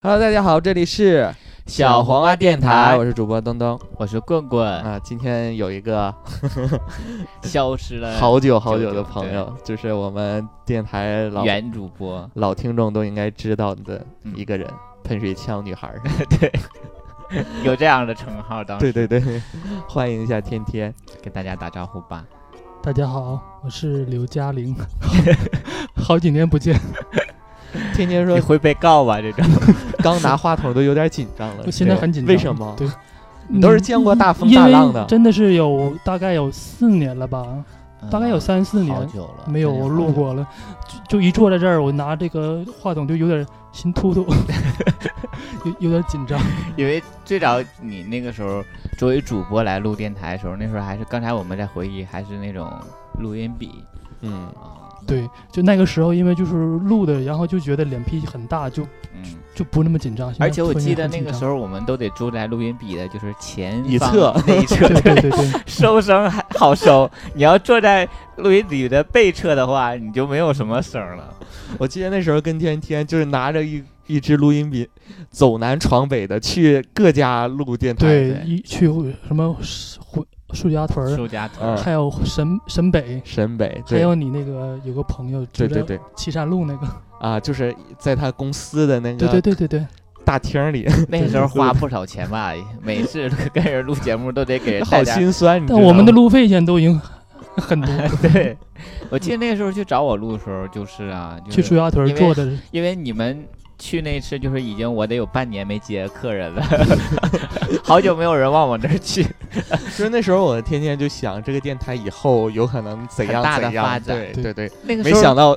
Hello， 大家好，这里是小黄瓜电台， 我是主播东东， 我是棍棍啊。今天有一个消失了好久的朋友，就是我们电台原主播、 老听众都应该知道的一个人，喷水枪女孩。 对，有这样的称号当时。 对，欢迎一下天天， 跟大家打招呼吧。 大家好，我是刘嘉玲，好几年不见。 天天说你会被告吧？这种刚拿话筒都有点紧张了， 我现在很紧张。 为什么？ 对， 你都是见过大风大浪的， 真的是大概有4年了吧，大概有3、4年， 好久了， 没有录过了。就一坐在这儿，我拿这个话筒就有点心突突，有点紧张。 因为最早你那个时候作为主播来录电台的时候，那时候还是刚才我们在回忆，还是那种录音笔， 对，就那个时候，因为就是录的，然后就觉得脸皮很大，就不那么紧张。 而且我记得那个时候，我们都得坐在录音笔的，就是前一侧那一侧， 对， 收声还好收。你要坐在录音笔的背侧的话，你就没有什么声了。 我记得那时候跟天天就是拿着一支录音笔，走南闯北的去各家录电台， 对，去什么树家屯，还有沈北，还有你那个有个朋友， 对， 岐山路那个啊，就是在他公司的那个对大厅里。 那时候花不少钱吧，每次跟人录节目都得给人好心酸。 但我们的路费现在都已经很多。 对，我记得那个时候去找我录的时候，就是啊， 去树家屯做的， 因为你们。去那次就是已经我得有半年没接客人了，好久没有人往我那儿去。 就是那时候我天天就想这个电台以后有可能怎样大的发展， 对， 那个时候没想到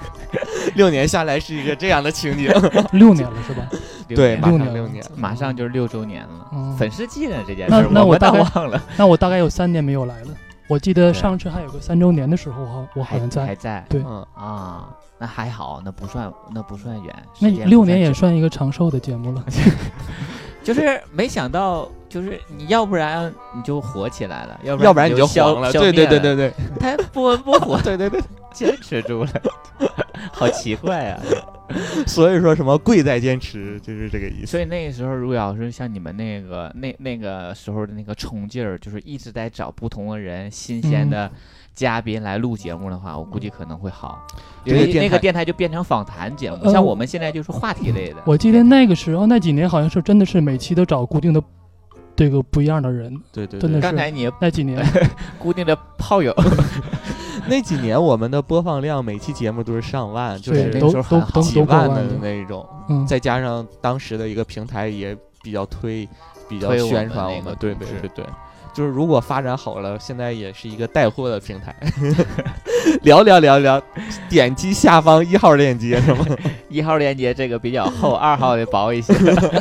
6年下来是一个这样的情景。 6年了是吧？ 对，马上 6 年， 马上就是6周年了。粉丝纪念这件事， 那我大概忘了。 那我大概有3年没有来了。我记得上次还有个3周年的时候，我好像还在。 对， 那还好，那不算远。 那6年也算一个长寿的节目了。 就是没想到，就是你要不然你就火起来了，要不然你就黄了。对， 他不温不火， 对， 坚持住了，好奇怪啊！ 所以说什么贵在坚持，就是这个意思。 所以那个时候，如果要是像你们那个时候的那个冲劲儿，就是一直在找不同的人、新鲜的嘉宾来录节目的话，我估计可能会好。因为那个电台就变成访谈节目，像我们现在就是话题类的。 我记得那个时候那几年好像是真的是每期都找固定的这个不一样的人。 对， 真的是。 刚才你那几年固定的炮友。 那几年我们的播放量每期节目都是上万，就是那时候都几万的那种，再加上当时的一个平台也比较比较宣传我们，对，就是如果发展好了，现在也是一个带货的平台。聊，点击下方1号链接是吗 ？1号链接这个比较厚，2号的薄一些。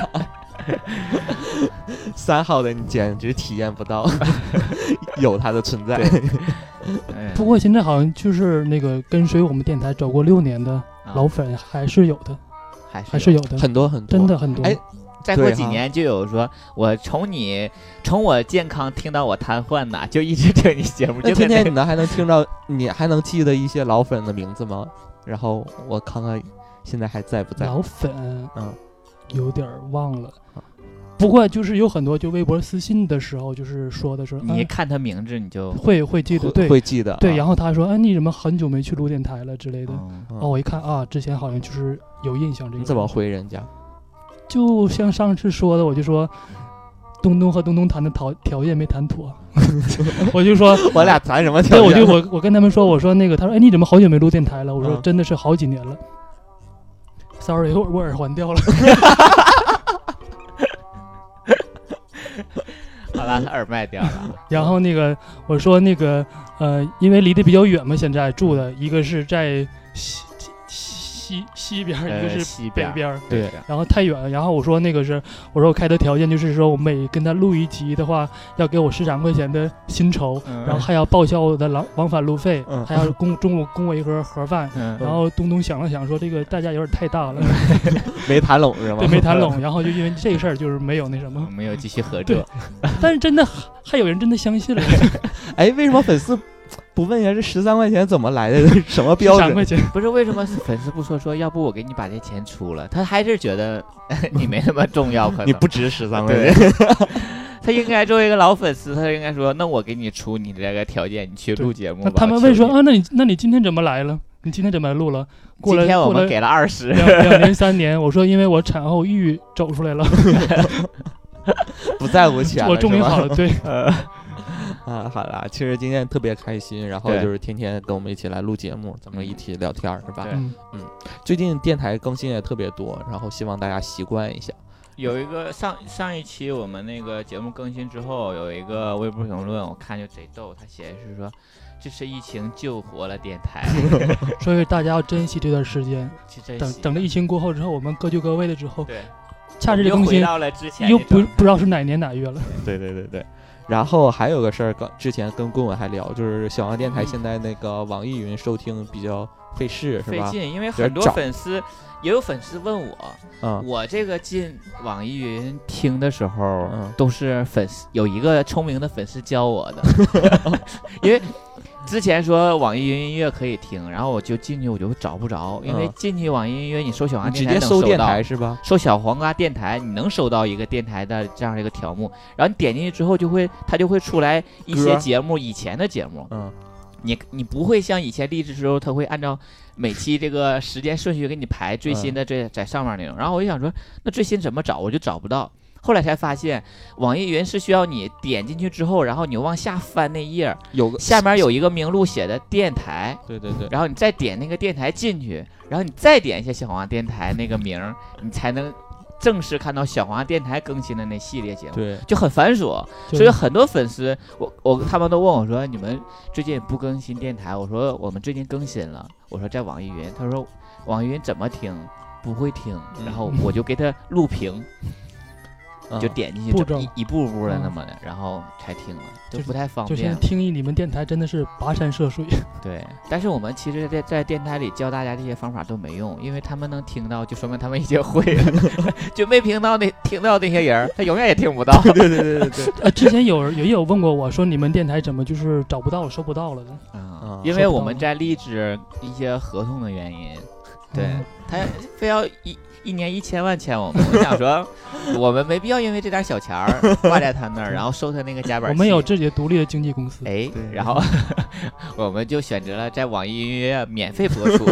3号的你简直体验不到有它的存在。 不过现在好像就是那个跟随我们电台走过6年的老粉还是有的，还是有的， 很多， 真的很多。 再过几年就有说，我从我健康听到我瘫痪呐，就一直听你节目。 就天天你还能听到，你还能记得一些老粉的名字吗？然后我看看现在还在不在。 老粉，有点忘了。不过就是有很多就微博私信的时候，就是说的时候， 你一看他名字你就会记得，对， 会记得， 对。然后他说，你怎么很久没去录电台了之类的。我一看之前好像就是有印象这个。 你怎么回人家？ 就像上次说的，我就说东东和东东谈的条件没谈妥。我就说我俩谈什么条件？ 对，我跟他们说，我说那个，他说你怎么好久没录电台了？我说真的是好几年了。Sorry， 我耳环掉了。 好了，他耳麦掉了。 然后那个我说那个因为离得比较远嘛，现在住的一个是在西边，一个是北边， 对。 然后太远了，然后我说我开的条件就是说，我每跟他录一集的话，要给我13块钱的薪酬，然后还要报销我的往返路费，还要中午供我一盒盒饭。然后东东想了想说，这个代价有点太大了， 没谈拢是吗？ 对，没谈拢。然后就因为这个事儿，就是没有那什么， 没有继续合作。 但是真的还有人真的相信了。 为什么粉丝不问一下这13块钱怎么来的？什么标准？ 不是为什么粉丝不说要不我给你把这钱出了？他还是觉得你没那么重要，可能你不值13块钱。 他应该作为一个老粉丝，他应该说，那我给你出你这个条件，你去录节目吧。 他们问说啊，那你今天怎么来了？你今天怎么录了？ 今天我们给了20，2 年3年。我说因为我产后抑郁走出来了， 不在乎钱了， 我终于好了。对， 好了，其实今天特别开心，然后就是天天跟我们一起来录节目，咱们一起聊天，是吧？最近电台更新也特别多，然后希望大家习惯一下。 有一个上一期我们那个节目更新之后，有一个微博评论，我看就贼逗，他写的是说，这次疫情救活了电台， 所以大家要珍惜这段时间。等着疫情过后之后，我们各就各位了之后， 对， 恰日更新又回到了之前， 又不知道是哪年哪月了。 对。然后还有个事儿，之前跟棍棍还聊，就是小王电台现在那个网易云收听比较费事，是吧？ 费劲，因为很多粉丝。也有粉丝问我，我这个进网易云听的时候，都是粉丝有一个聪明的粉丝教我的，因为之前说网易云音乐可以听，然后我就进去我就找不着，因为进去网易云音乐你搜小黄瓜电台直接搜电台是吧？ 搜小黄瓜电台，你能搜到一个电台的这样的一个条目，然后你点进去之后它就会出来一些节目，以前的节目，你不会像以前励志时候，它会按照每期这个时间顺序给你排最新的在上面那种。然后我就想说，那最新怎么找？我就找不到。后来才发现，网易云是需要你点进去之后，然后你往下翻那页，下面有一个名录写的电台， 对， 然后你再点那个电台进去，然后你再点一下小黄电台那个名，你才能正式看到小黄电台更新的那系列节目， 对， 就很繁琐，所以很多粉丝，他们都问我说，你们最近不更新电台？我说我们最近更新了，我说在网易云，他说网易云怎么听？不会听，然后我就给他录屏。就点进去一步步的那么的，然后才听了，就不太方便。 就现在听你们电台真的是跋山涉水。 对，但是我们其实在电台里教大家这些方法都没用，因为他们能听到，就说明他们已经会了。就没听到那些人，他永远也听不到。 对。 之前也有问过我说，你们电台怎么就是找不到了、收不到了的？ 因为我们在励志一些合同的原因，对他非要一年1000万签我们，我想说，我们没必要因为这点小钱儿挂在他那儿，然后收他那个夹板。 我们有自己独立的经纪公司， 然后我们就选择了在网易云音乐免费播出。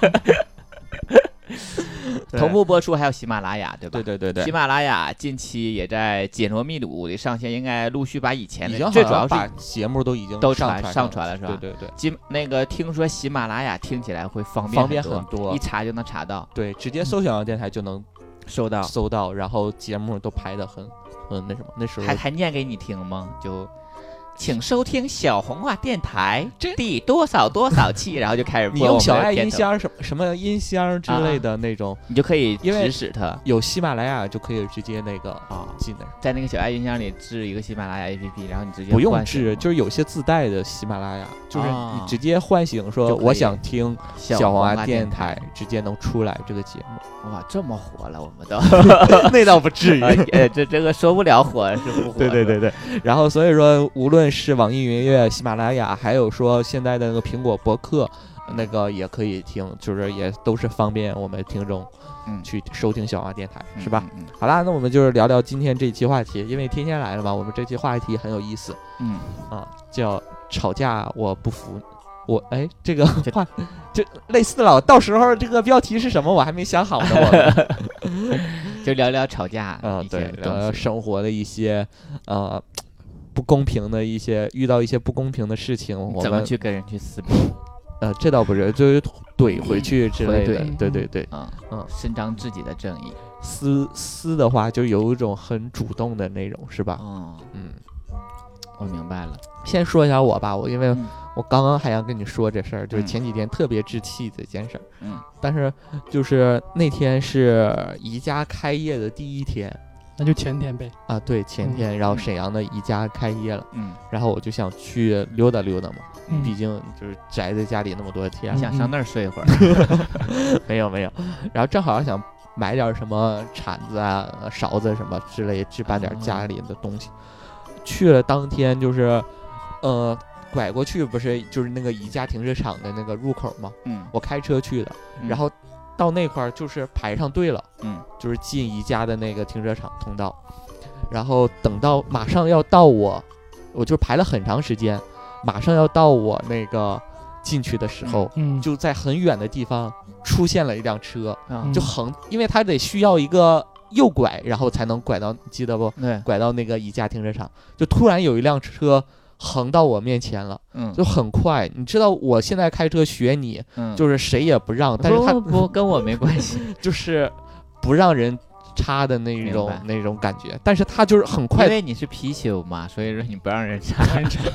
同步播出，还有喜马拉雅，对吧？ 对。 喜马拉雅近期也在紧锣密鼓的上线，应该陆续把以前的最主要是把节目都已经上传了，是吧？ 对。 那个听说喜马拉雅听起来会方便很多，一查就能查到。 对，直接搜小王电台就能搜到，然后节目都排得很那什么，那时候还念给你听吗？就。请收听小红花电台第多少期，然后就开始播。 你用小爱音箱什么音箱之类的那种， 你就可以指使它。 有喜马拉雅就可以直接那个进来， 在那个小爱音箱里置一个喜马拉雅 APP， 然后你直接不用置，就是有些自带的喜马拉雅，就是你直接唤醒说我想听小黄花电台，直接能出来这个节目。 哇，这么火了，我们都那倒不至于， 这个说不了火是不火。 对。然后所以说，无论是网易云音乐、喜马拉雅，还有说现在的那个苹果播客，那个也可以听，就是也都是方便我们听众去收听小王电台，是吧？好啦，那我们就是聊聊今天这一期话题，因为天天来了嘛，我们这期话题很有意思，叫吵架我不服。这个话就类似了，到时候这个标题是什么我还没想好呢，我就聊聊吵架， 对，聊聊生活的一些不公平的遇到一些不公平的事情，我们怎么去跟人去撕逼？ 这倒不是，就是怼回去之类的，对， 伸张自己的正义。 撕的话，就有一种很主动的那种，是吧？ 我明白了。 先说一下我吧，因为我刚刚还想跟你说这事儿，就是前几天特别置气的一件事儿。但是就是那天是宜家开业的第一天， 那就前天呗。 对，前天，然后沈阳的宜家开业了，然后我就想去溜达溜达嘛，毕竟就是宅在家里那么多天， 想上那儿睡一会儿。 没有，然后正好想买点什么铲子啊、勺子什么之类，置办点家里的东西。去了当天就是， 拐过去不是就是那个宜家停车场的那个入口吗？我开车去的，然后到那块儿就是排上队了，就是进宜家的那个停车场通道，然后等到马上要到我就排了很长时间，马上要到我那个进去的时候，就在很远的地方出现了一辆车，就因为它得需要一个右拐，然后才能拐到，记得不？ 对， 拐到那个宜家停车场，就突然有一辆车横到我面前了，就很快。你知道我现在开车学你，就是谁也不让，但是他不跟我没关系， 就是不让人插的那种感觉，但是他就是很快， 因为你是貔貅嘛，所以说你不让人插。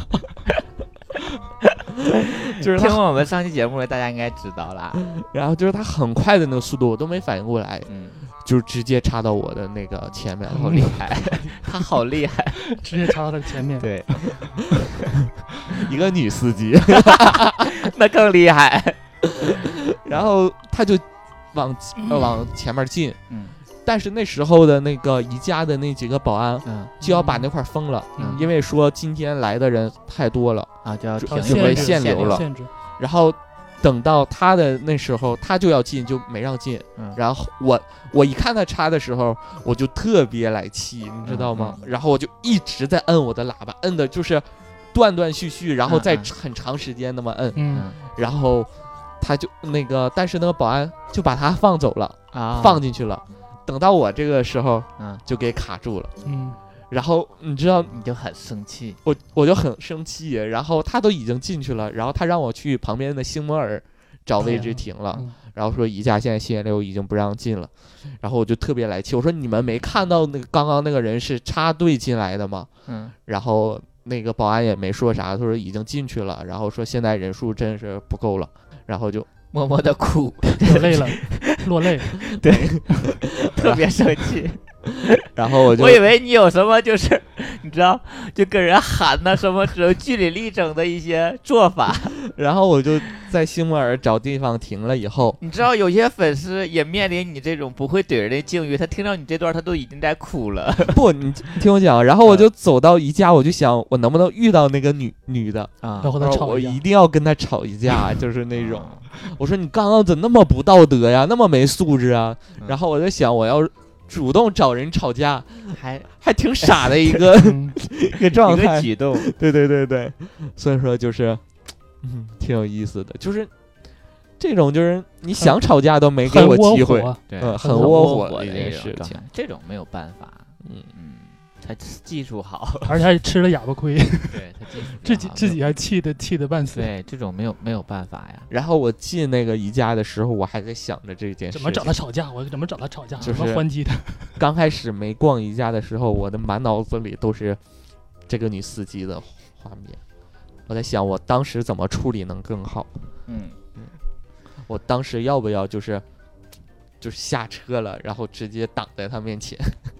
就是听我们上期节目的大家应该知道啦。 然后就是他很快的那个速度，我都没反应过来，就直接插到我的那个前面， 好厉害，他好厉害， 直接插到他前面。 对， 一个女司机， 那更厉害。 然后他就往前面进，但是那时候的那个宜家的那几个保安，就要把那块封了，因为说今天来的人太多了啊，就要限流了。然后等到他的那时候，他就要进，就没让进。然后我一看他插的时候，我就特别来气，你知道吗？然后我就一直在摁我的喇叭，摁的就是断断续续，然后再很长时间那么摁。然后他就但是那个保安就把他放走了放进去了。等到我这个时候，就给卡住了。然后你知道， 你就很生气， 我就很生气。然后他都已经进去了，然后他让我去旁边的星摩尔找位置停了，然后说宜家现在限流已经不让进了。然后我就特别来气，我说你们没看到刚刚那个人是插队进来的吗？然后那个保安也没说啥，他说已经进去了，然后说现在人数真是不够了，然后就默默的哭， 落泪， 对，特别生气。 然后我以为你有什么就是你知道就跟人喊那什么只据理力争的一些做法， 然后我就在星摩尔找地方停了以后， 你知道有些粉丝也面临你这种不会怼人的境遇，他听到你这段他都已经在哭了。 不，你听我讲，然后我就走到宜家，我就想我能不能遇到那个女的然后我一定要跟她吵一架，就是那种我说你刚刚怎么那么不道德呀，那么没素质啊。然后我在想我要主动找人吵架，还挺傻的一个一个状态， 一个举动。 对，所以说就是挺有意思的，就是这种就是你想吵架都没给我机会， 对， 很窝火的一件事情， 这种没有办法，他技术好， 而且还吃了哑巴亏， 对他技术自己还气得半死。 对，这种没有办法呀。 然后我进那个宜家的时候，我还在想着这件事， 怎么找他吵架？我怎么找他吵架？ 就是怎么还击他？ 刚开始没逛宜家的时候，我的满脑子里都是这个女司机的画面。我在想，我当时怎么处理能更好？我当时要不要就是下车了，然后直接挡在他面前？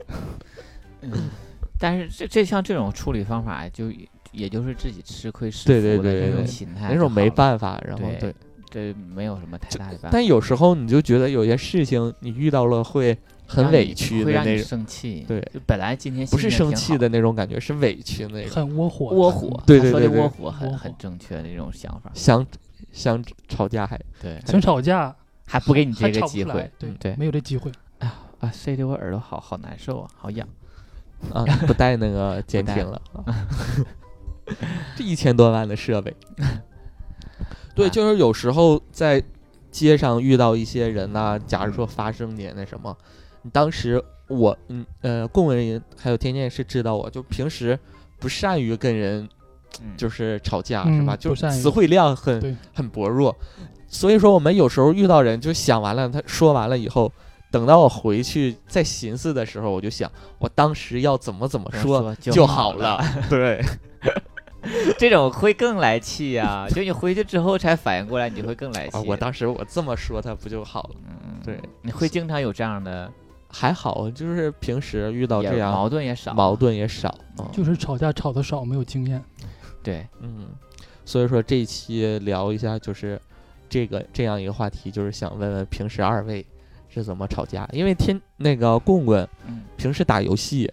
但是这像这种处理方法，也就是自己吃亏是福的这种心态， 那种没办法。然后对， 这没有什么太大的办法。 但有时候你就觉得有些事情你遇到了会很委屈的那种， 会让你生气。 对， 就本来今天不是生气的那种感觉，是委屈那种， 很窝火。 对， 说的窝火很正确的那种想法。 想吵架想吵架还不给你这个机会， 对，没有这机会。 塞得我耳朵好难受啊，好痒。 不带那个监听了，这1000多万的设备。对，就是有时候在街上遇到一些人呐，假如说发生点那什么，当时我贡文人还有天天是知道我就平时不善于跟人就是吵架，是吧？就词汇量很薄弱，所以说我们有时候遇到人就想完了，他说完了以后。等到我回去再寻思的时候，我就想，我当时要怎么说就好了。对， 这种会更来气呀！就你回去之后才反应过来，你就会更来气。 我当时我这么说，他不就好了？对， 你会经常有这样的？ 还好，就是平时遇到这样矛盾也少， 就是吵架吵得少，没有经验。 对， 所以说这一期聊一下，就是这样一个话题，就是想问问平时二位是怎么吵架？因为那个棍棍平时打游戏，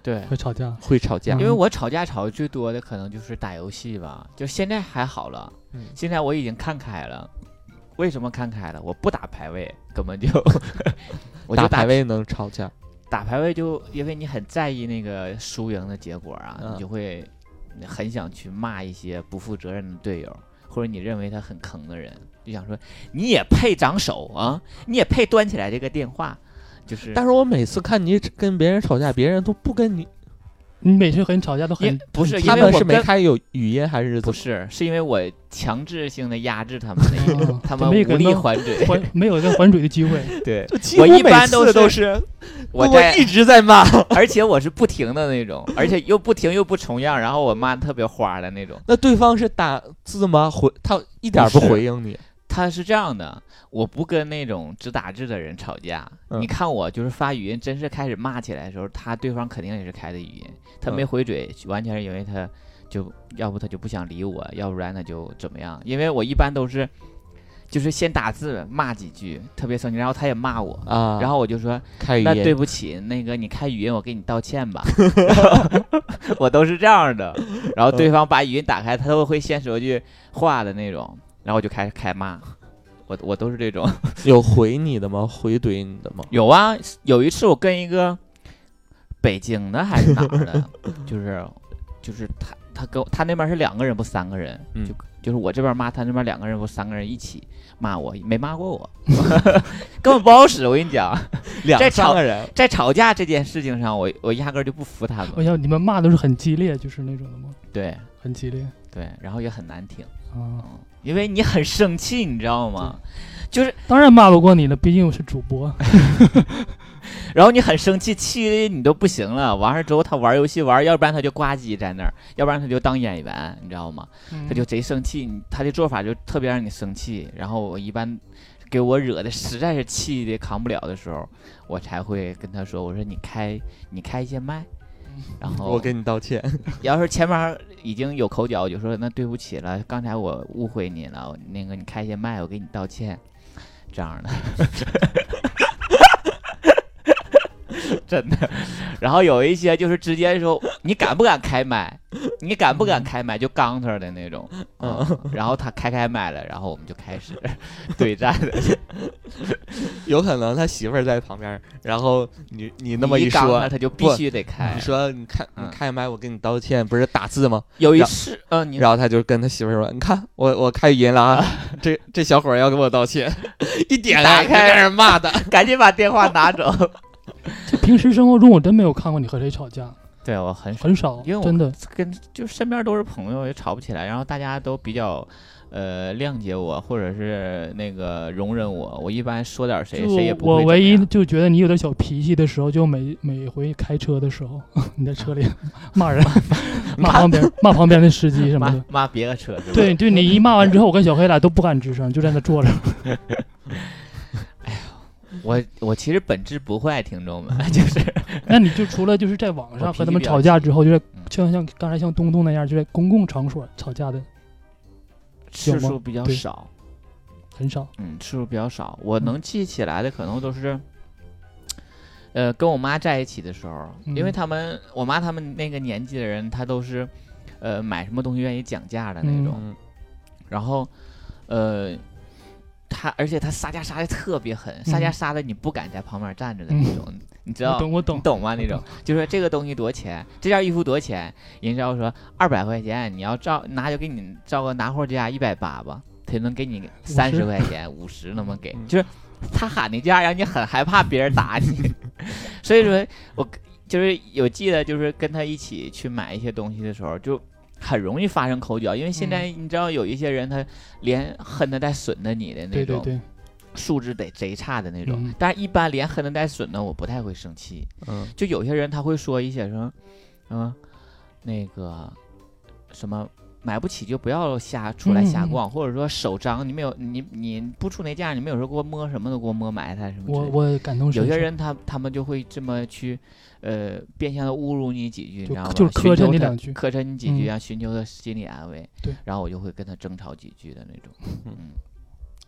对， 会吵架， 会吵架。 因为我吵架吵的最多的可能就是打游戏吧，就现在还好了，现在我已经看开了。为什么看开了？我不打排位，根本就我就打排位能吵架。 打排位就因为你很在意那个输赢的结果啊，你就会很想去骂一些不负责任的队友，或者你认为他很坑的人，就想说你也配长手啊，你也配端起来这个电话。就是， 但是我每次看你跟别人吵架，别人都不跟你。 你每次和你吵架都很不是， 他们是没开有语音还是不是？是因为我强制性的压制他们的，他们无力还嘴， 没有一个还嘴的机会。 对，我一般都是我一直在骂， 而且我是不停的那种，而且又不停又不重样，然后我骂特别花的那种。 那对方是打字吗？他一点不回应你。 他是这样的，我不跟那种只打字的人吵架。你看我就是发语音，真是开始骂起来的时候，对方肯定也是开的语音，他没回嘴，完全是因为他要不他就不想理我，要不然他就怎么样。因为我一般都是就是先打字骂几句，特别生气，然后他也骂我啊，然后我就说那对不起，那个你开语音，我给你道歉吧。我都是这样的，然后对方把语音打开，他都会先说句话的那种。然后我就开骂，我都是这种。 有回你的吗？回怼你的吗？ 有啊，有一次我跟一个北京的还是哪儿的，就是他那边是2个人不3个人，就是我这边骂他那边2个人不3个人一起骂我，没骂过我，根本不好使。我跟你讲 ，2-3个人在吵架这件事情上，我压根就不服他们。 我想你们骂都是很激烈，就是那种的吗？ 对， 很激烈。 对，然后也很难听。因为你很生气，你知道吗？就是当然骂不过你了，毕竟我是主播。 然后你很生气，气的你都不行了。完事之后他玩游戏玩，要不然他就呱唧在那儿，要不然他就当演员，你知道吗？他就贼生气，他的做法就特别让你生气。然后我一般给我惹的实在是气的扛不了的时候，我才会跟他说：“我说你开一些麦。”然后我给你道歉。 要是前面已经有口角，我就说那对不起了，刚才我误会你了，那个你开一些麦，我给你道歉，这样的。真的。然后有一些就是直接说你敢不敢开麦，你敢不敢开麦，就刚他的那种。然后他开麦了，然后我们就开始对战了。 有可能他媳妇儿在旁边，然后你那么一说， 他就必须得开。 你说你开麦，我跟你道歉，不是打字吗？ 有一次， 然后他就跟他媳妇儿说：“你看我开语音了啊，这小伙要给我道歉。”一点打开让人骂的， 赶紧把电话拿走。 平时生活中我真没有看过你和谁吵架。 对，我很少， 因为我真的就身边都是朋友，也吵不起来，然后大家都比较谅解我，或者是那个容忍我。我一般说点谁也不会。 我唯一就觉得你有点小脾气的时候，就每回开车的时候，你在车里骂人，骂旁边的司机什么的， 骂别的车是吧？ 对，你一骂完之后，我跟小黑俩都不敢吱声，就在那坐着。 我其实本质不坏，听众们，就是那你就除了就是在网上和他们吵架之后，就是像刚才像东东那样，就在公共场所吵架的次数比较少， 很少。 次数比较少。我能记起来的可能都是，跟我妈在一起的时候，因为我妈他们那个年纪的人，他都是，买什么东西愿意讲价的那种，然后，而且他杀价杀的特别狠，杀价杀的你不敢在旁边站着的那种，你知道？ 我懂， 你懂吗？那种就是这个东西多少钱，这件衣服多少钱？人家要说200块钱，你要就给你照个拿货价180吧，他就能给你30块钱50那么给，就是他喊那价让你很害怕别人打你，所以说我就是有记得就是跟他一起去买一些东西的时候就。很容易发生口角，因为现在你知道有一些人他连恨的带损的你的那种， 对， 素质得贼差的那种。但是一般连恨的带损的我不太会生气。就有些人他会说一些什么，那个什么买不起就不要出来瞎逛，或者说手脏，你不出那价，你没有时候给我摸什么都给我摸埋汰什么。 我感同身受。 有些人他们就会这么去。变相的侮辱你几句，你知道吗？ 就是磕碜你2句， 磕碜你几句，寻求他心理安慰。 对， 然后我就会跟他争吵几句的那种。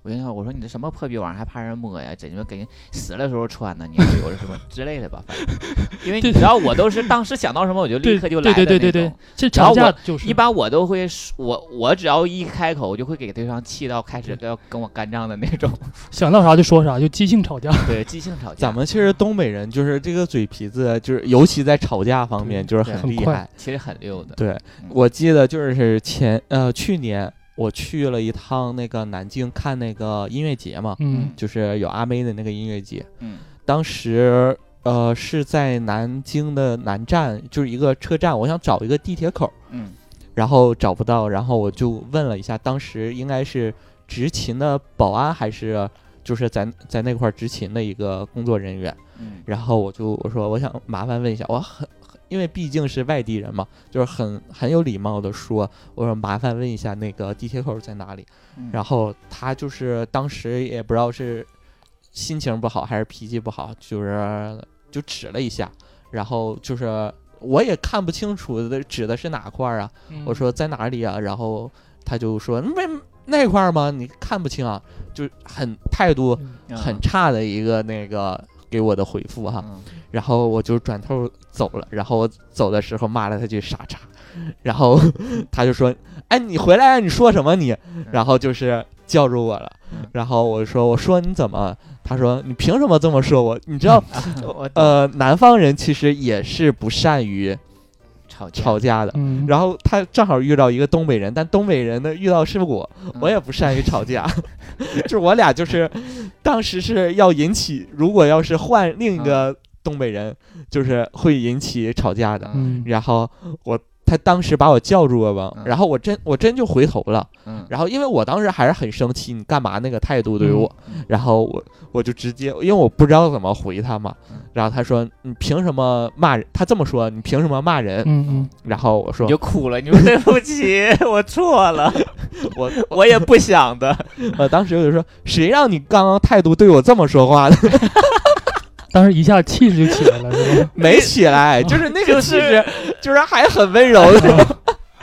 我就想我说你这什么破逼玩意儿还怕人摸呀？怎么给人死了时候穿呢？你还有什么之类的吧？反正因为你知道我都是当时想到什么我就立刻就来的那种。 对，这吵架就是一般我都会我只要一开口，我就会给对方气到开始要跟我干仗的那种。 想到啥就说啥，就即兴吵架。 对，即兴吵架。 咱们其实东北人就是这个嘴皮子，就是尤其在吵架方面就是很厉害， 其实很溜的。 对，我记得就是去年。我去了一趟那个南京看那个音乐节嘛，就是有阿妹的那个音乐节，当时是在南京的南站，就是一个车站，我想找一个地铁口，然后找不到，然后我就问了一下，当时应该是执勤的保安还是就是在那块执勤的一个工作人员，然后我说我想麻烦问一下，因为毕竟是外地人嘛，就是很有礼貌的说，我说麻烦问一下那个地铁口在哪里，然后他就是当时也不知道是心情不好还是脾气不好，就指了一下，然后就是我也看不清楚的指的是哪块啊，我说在哪里啊，然后他就说那块吗？你看不清啊，就态度很差的一个那个给我的回复哈，然后我就转头走了，然后我走的时候骂了他句傻叉，然后他就说哎你回来你说什么你，然后就是叫住我了，然后我说你怎么，他说你凭什么这么说我，你知道南方人其实也是不善于吵架的，然后他正好遇到一个东北人，但东北人呢遇到是我也不善于吵架，就是我俩就是当时是要引起，如果要是换另一个东北人，就是会引起吵架的，然后他当时把我叫住了吧，然后我真就回头了，然后因为我当时还是很生气，你干嘛那个态度对我，然后我就直接，因为我不知道怎么回他嘛，然后他说你凭什么骂人，他这么说你凭什么骂人，然后我说你就哭了，你说对不起我错了，我也不想的， 我当时就说谁让你刚刚态度对我这么说话的。 当时一下气势就起来了，是吧？ 没起来，就是那个气势，就是还很温柔的。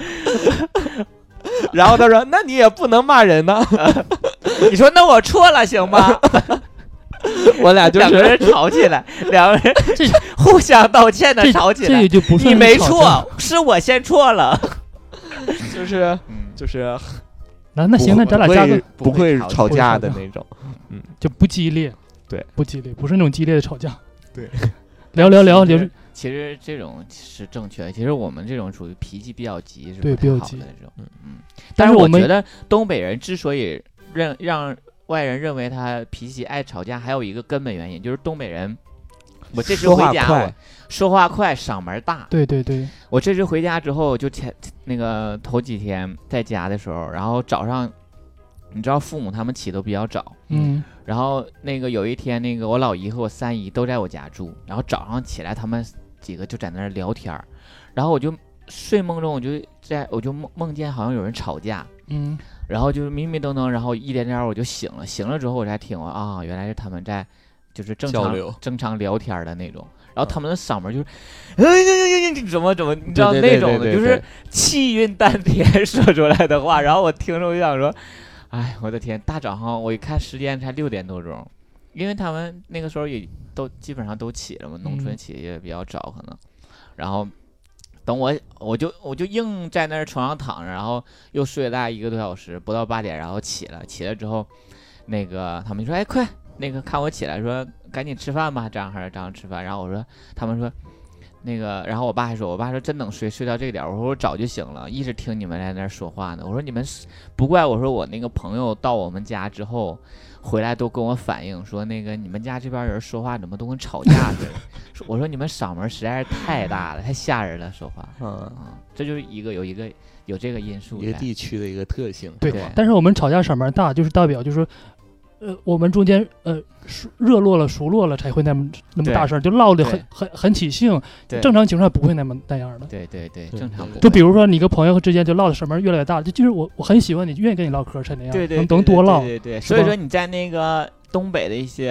然后他说：“那你也不能骂人呢。” 你说：“那我错了，行吗？” 我俩就是两个人吵起来，两个人互相道歉的吵起来。 这就不是你没错，是我先错了。 就是， 那行，那咱俩加个不会吵架的那种， 就不激烈。 对， 不激烈，不是那种激烈的吵架。 对， 聊。 其实这种是正确的。其实我们这种属于脾气比较急，是对比较急的这种。但是我觉得东北人之所以让外人认为他脾气爱吵架，还有一个根本原因就是东北人。我这次回家，说话快，嗓门大。 对。 我这次回家之后，就头几天在家的时候，然后早上。你知道父母他们起都比较早，然后有一天我老姨和我三姨都在我家住，然后早上起来他们几个就在那儿聊天，然后我就睡梦中我就梦见好像有人吵架，然后就是迷迷瞪瞪，然后一点点我就醒了之后我才听原来是他们在就是正常聊天的那种，然后他们的嗓门就是怎么你知道那种的，就是气韵丹田说出来的话，然后我听着我就想说。哎，我的天！大早上我一看时间才6点多钟，因为他们那个时候也都基本上都起了嘛，农村起也比较早可能。然后等我就硬在那儿床上躺着，然后又睡了大概1个多小时，不到8点，然后起了之后，他们说哎快，看我起来说赶紧吃饭吧，这样吃饭。然后我说他们说。然后我爸说真能睡到这个点，我说我早就醒了，一直听你们在那说话呢。我说你们不怪我说我那个朋友到我们家之后回来都跟我反映说你们家这边人说话怎么都跟吵架似的。我说你们嗓门实在是太大了，太吓人了说话。这就是有这个因素， 一个地区的一个特性。 对，但是我们吵架嗓门大，就是代表就是。我们中间热络了熟络了才会那么大声，就唠得很起劲，正常情况不会那样的。 对，正常不会。 就比如说你跟朋友之间就唠的声门越来越大，就是我很喜欢你，愿意跟你唠嗑才那样， 对， 能多唠。 对。所以说你在东北的一些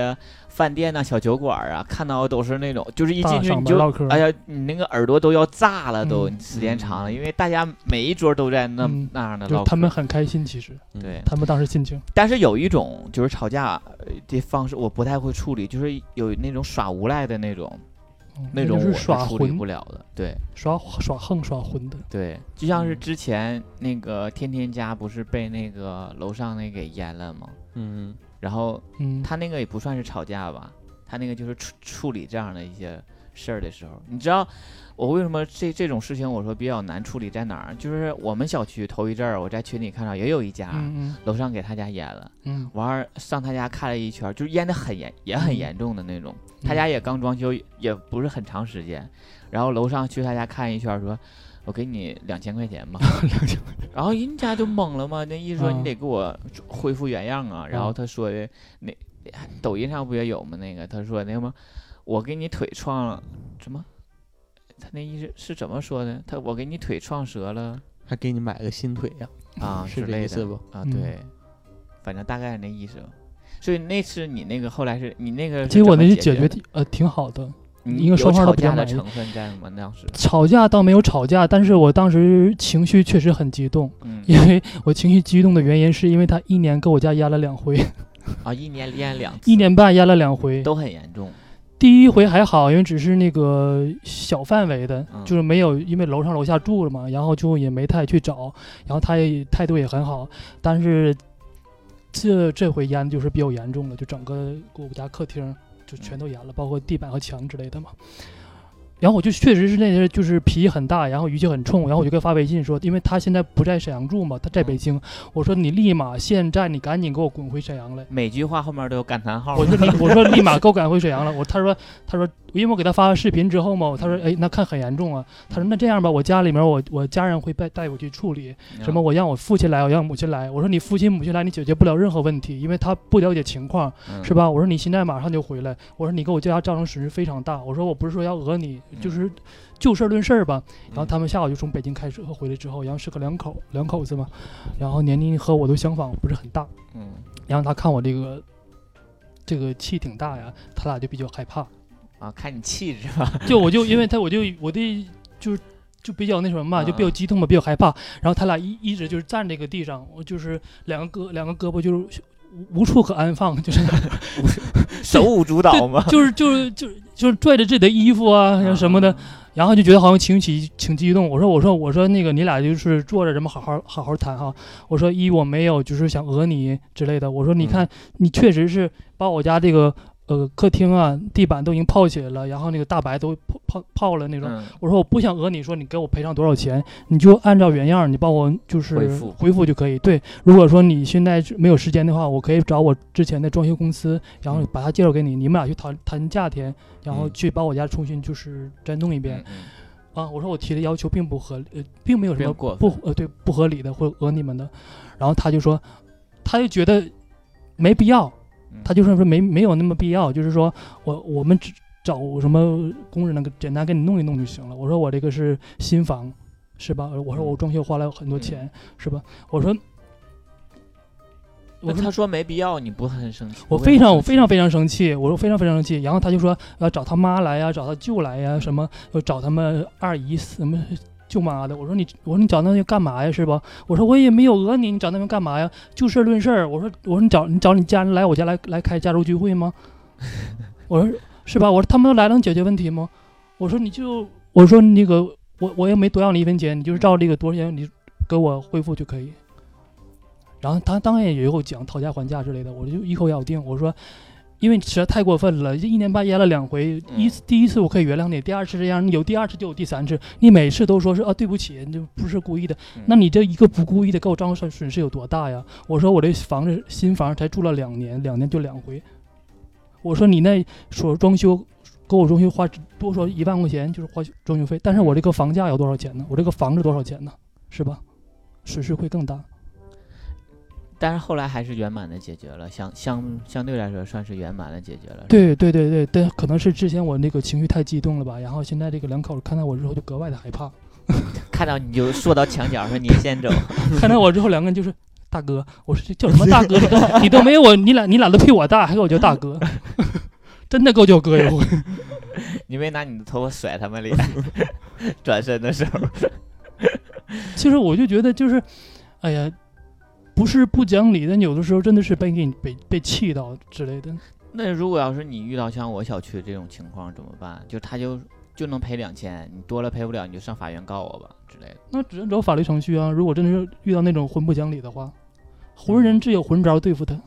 饭店呐、小酒馆啊，看到的都是那种，就是一进去你就，哎呀，你那个耳朵都要炸了，都时间长了，因为大家每一桌都在那样的唠嗑， 他们很开心，其实， 对他们当时心情。 但是有一种就是吵架的方式，我不太会处理，就是有那种耍无赖的那种。那种我是处理不了的，对， 耍横耍混的， 对，就像是之前那个天天家不是被那个楼上那给淹了吗？然后他那个也不算是吵架吧，他那个就是处理这样的一些事儿的时候，你知道我为什么这种事情我说比较难处理在哪儿？就是我们小区头一阵儿我在群里看到也有一家楼上给他家淹了，完上他家看了一圈，就是淹得也很严重的那种。他家也刚装修，也不是很长时间，然后楼上去他家看一圈，说我给你2000块钱吧，2000块钱，然后人家就懵了嘛，那意思说你得给我恢复原样啊。然后他说的那抖音上不也有吗？那个他说那什么，我给你腿撞了什么？他那意思是怎么说的？我给你腿撞折了， 还给你买个新腿呀？ 啊， 是这意思不？ 啊，对，反正大概是那意思。所以那次你那个后来是你那个， 其实我那是解决挺好的，因为双方都比较满意。 有吵架的成分在吗？那样是吵架倒没有吵架，但是我当时情绪确实很激动，因为我情绪激动的原因是因为他1年给我家淹了2回。 啊，1年淹2次， 1年半淹了2回， 都很严重。 第一回还好，因为只是那个小范围的，就是没有，因为楼上楼下住了嘛，然后就也没太去找，然后他也态度也很好，但是这回淹就是比较严重了，就整个我们家客厅就全都淹了，包括地板和墙之类的嘛。然后我就确实是那些就是脾气很大，然后语气很冲，然后我就给他发微信说，因为他现在不在沈阳住嘛，他在北京，我说你立马现在你赶紧给我滚回沈阳来。 每句话后面都有感叹号。 我说立马给我赶回沈阳了。他说因为我给他发了视频之后嘛，他说哎那看很严重啊，他说那这样吧，我家里面我家人会带我去处理，什么我让我父亲来，我让母亲来。我说你父亲母亲来你解决不了任何问题，因为他不了解情况，是吧？我说你现在马上就回来，我说你给我家造成损失非常大，我说我不是说要讹你，就是就事论事吧。然后他们下午就从北京开车回来之后，然后是个两口子嘛，然后年龄和我都相仿，不是很大，然后他看我这个气挺大呀，他俩就比较害怕啊，看你气质吧。 我就因为我的就比较那什么嘛，就比较激动嘛，比较害怕。然后他俩一直就是站这个地上，我就是两个胳膊就是无处可安放，就是手舞足蹈嘛， 就是拽着自己的衣服啊什么的，然后就觉得好像挺激动。我说那个你俩就是坐着，咱们好好谈哈。我说我没有就是想讹你之类的。我说你看你确实是把我家这个客厅啊地板都已经泡起来了，然后那个大白都泡了那种。我说我不想讹你，说你给我赔偿多少钱，你就按照原样你帮我就是恢复就可以。对，如果说你现在没有时间的话，我可以找我之前的装修公司，然后把它介绍给你，你们俩去谈价钱，然后去把我家重新就是再弄一遍。我说我提的要求并不合理，并没有什么不合理的或者讹你们的。然后他就说，他就觉得没必要。他就说没有那么必要，就是说我们只找什么工人能简单给你弄一弄就行了。我说我这个是新房，是吧？我说我装修花了很多钱，是吧？我说他说没必要，你不很生气？ 我非常生气，我说非常生气。然后他就说要找他妈来呀，找他舅来呀，什么要找他们二姨什么舅妈的。我说你找那些干嘛呀，是吧？我说我也没有讹你，你找那边干嘛呀？就事论事。我说你找你家人来我家来开家族聚会吗？我说是吧？我说他们都来能解决问题吗？我说那个我也没多要你1分钱，你就是照这个多少钱你给我恢复就可以。然后他当然也有讲讨价还价之类的，我就一口咬定，我说因为实在太过分了，1年半淹了2回，第一次我可以原谅你，第二次这样，你有第2次就有第3次，你每次都说是对不起，你就不是故意的，那你这一个不故意的给我造成损失有多大呀？我说我这新房才住了2年，2年就2回，我说你那所装修给我装修花多说1万块钱就是花装修费，但是我这个房价要多少钱呢？我这个房子多少钱呢？是吧？损失会更大。 但是后来还是圆满的解决了，相对来说算是圆满的解决了。 对，但可能是之前我那个情绪太激动了吧，然后现在这个两口子看到我之后就格外的害怕， 看到你就缩到墙角说你先走， 看到我之后两个人就是大哥，我说这叫什么大哥？你都没有我，你俩都比我大，还给我叫大哥。 真的够就割一回。 你没拿你的头发甩他们脸，转身的时候。 其实我就觉得就是，哎呀，不是不讲理的，有的时候真的是被气到之类的。 那如果要是你遇到像我小区这种情况怎么办？就他就能赔2000，你多了赔不了，你就上法院告我吧之类的。 那只能走法律程序啊。如果真的是遇到那种混不讲理的话，浑人只有浑招对付他。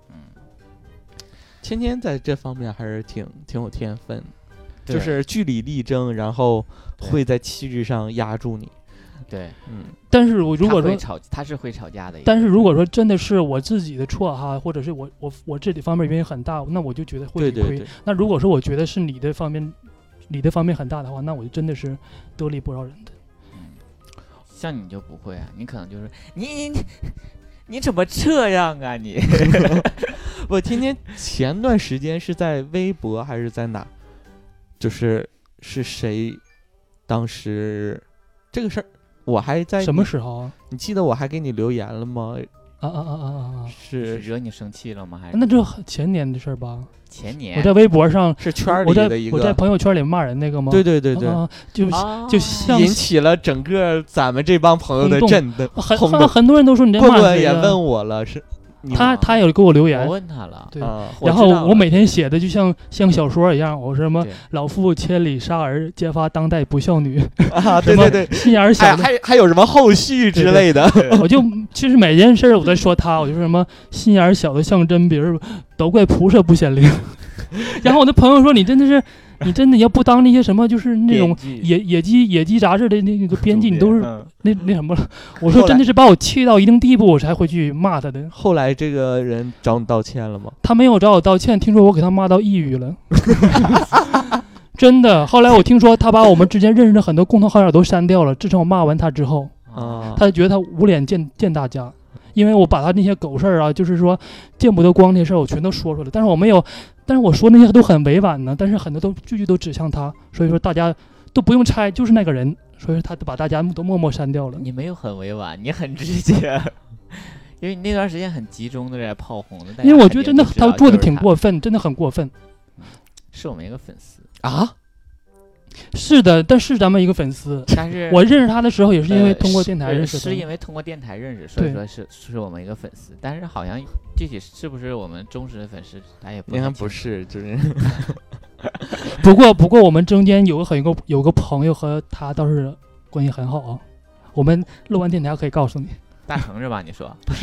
芊芊在这方面还是挺有天分，就是据理力争，然后会在气质上压住你。 对， 但是我如果说他是会吵架的， 但是如果说真的是我自己的错哈，或者是我这里方面原因很大，那我就觉得会理亏。 对。 那如果说我觉得是你的方面很大的话，那我就真的是得理不饶人的。 像你就不会啊，你可能就是你怎么这样啊你？ 我天天前段时间是在微博还是在哪，就是谁当时这个事儿。我还在什么时候啊？ 你记得我还给你留言了吗？ 是惹你生气了吗？还是那就前年的事儿吧。 前年我在微博上是圈里的一个， 我在朋友圈里骂人那个吗？ 对， 就像引起了整个咱们这帮朋友的震动。 很多人都说你在骂谁也问我了，是他也给我留言， 我问他了， 对，然后我每天写的就像小说一样，我说什么老妇千里杀儿，揭发当代不孝女啊，对， 心眼小， 还有什么后续之类的， 我就其实每件事我在说他，我就说什么心眼小的像针鼻儿，都怪菩萨不显灵。然后我的朋友说你真的要不当那些什么就是那种野鸡杂志的那个编辑，你都是那什么了。我说真的是把我气到一定地步，我才会去骂他的。 后来这个人找你道歉了吗？ 他没有找我道歉，听说我给他骂到抑郁了。真的，后来我听说他把我们之间认识的很多共同好友都删掉了。自从我骂完他之后，他就觉得他无脸见大家。因为我把他那些狗事儿啊，就是说见不得光那事儿，我全都说出来，但是我说那些都很委婉呢，但是很多句都指向他，所以说大家都不用猜，就是那个人，所以说他把大家都默默删掉了。 你没有很委婉，你很直接，因为你那段时间很集中的在炮轰的。 因为我觉得真的他做的挺过分，真的很过分。 是我们一个粉丝啊。 是的，但是咱们一个粉丝， 但是我认识他的时候也是因为通过电台认识的， 是因为通过电台认识，所以说是我们一个粉丝，但是好像具体是不是我们忠实的粉丝，咱也不应该不是，就是。 不过我们中间有个朋友和他倒是关系很好啊，我们录完电台可以告诉你。 大成是吧？你说不是？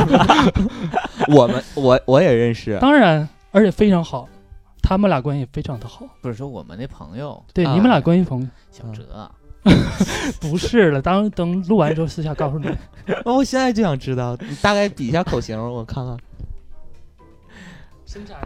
我也认识， 当然，而且非常好。他们俩关系非常的好， 不是说我们那朋友， 对，你们俩关系小哲， 不是了，等录完之后私下告诉你。 我现在就想知道，你大概比一下口型，我看看。 身材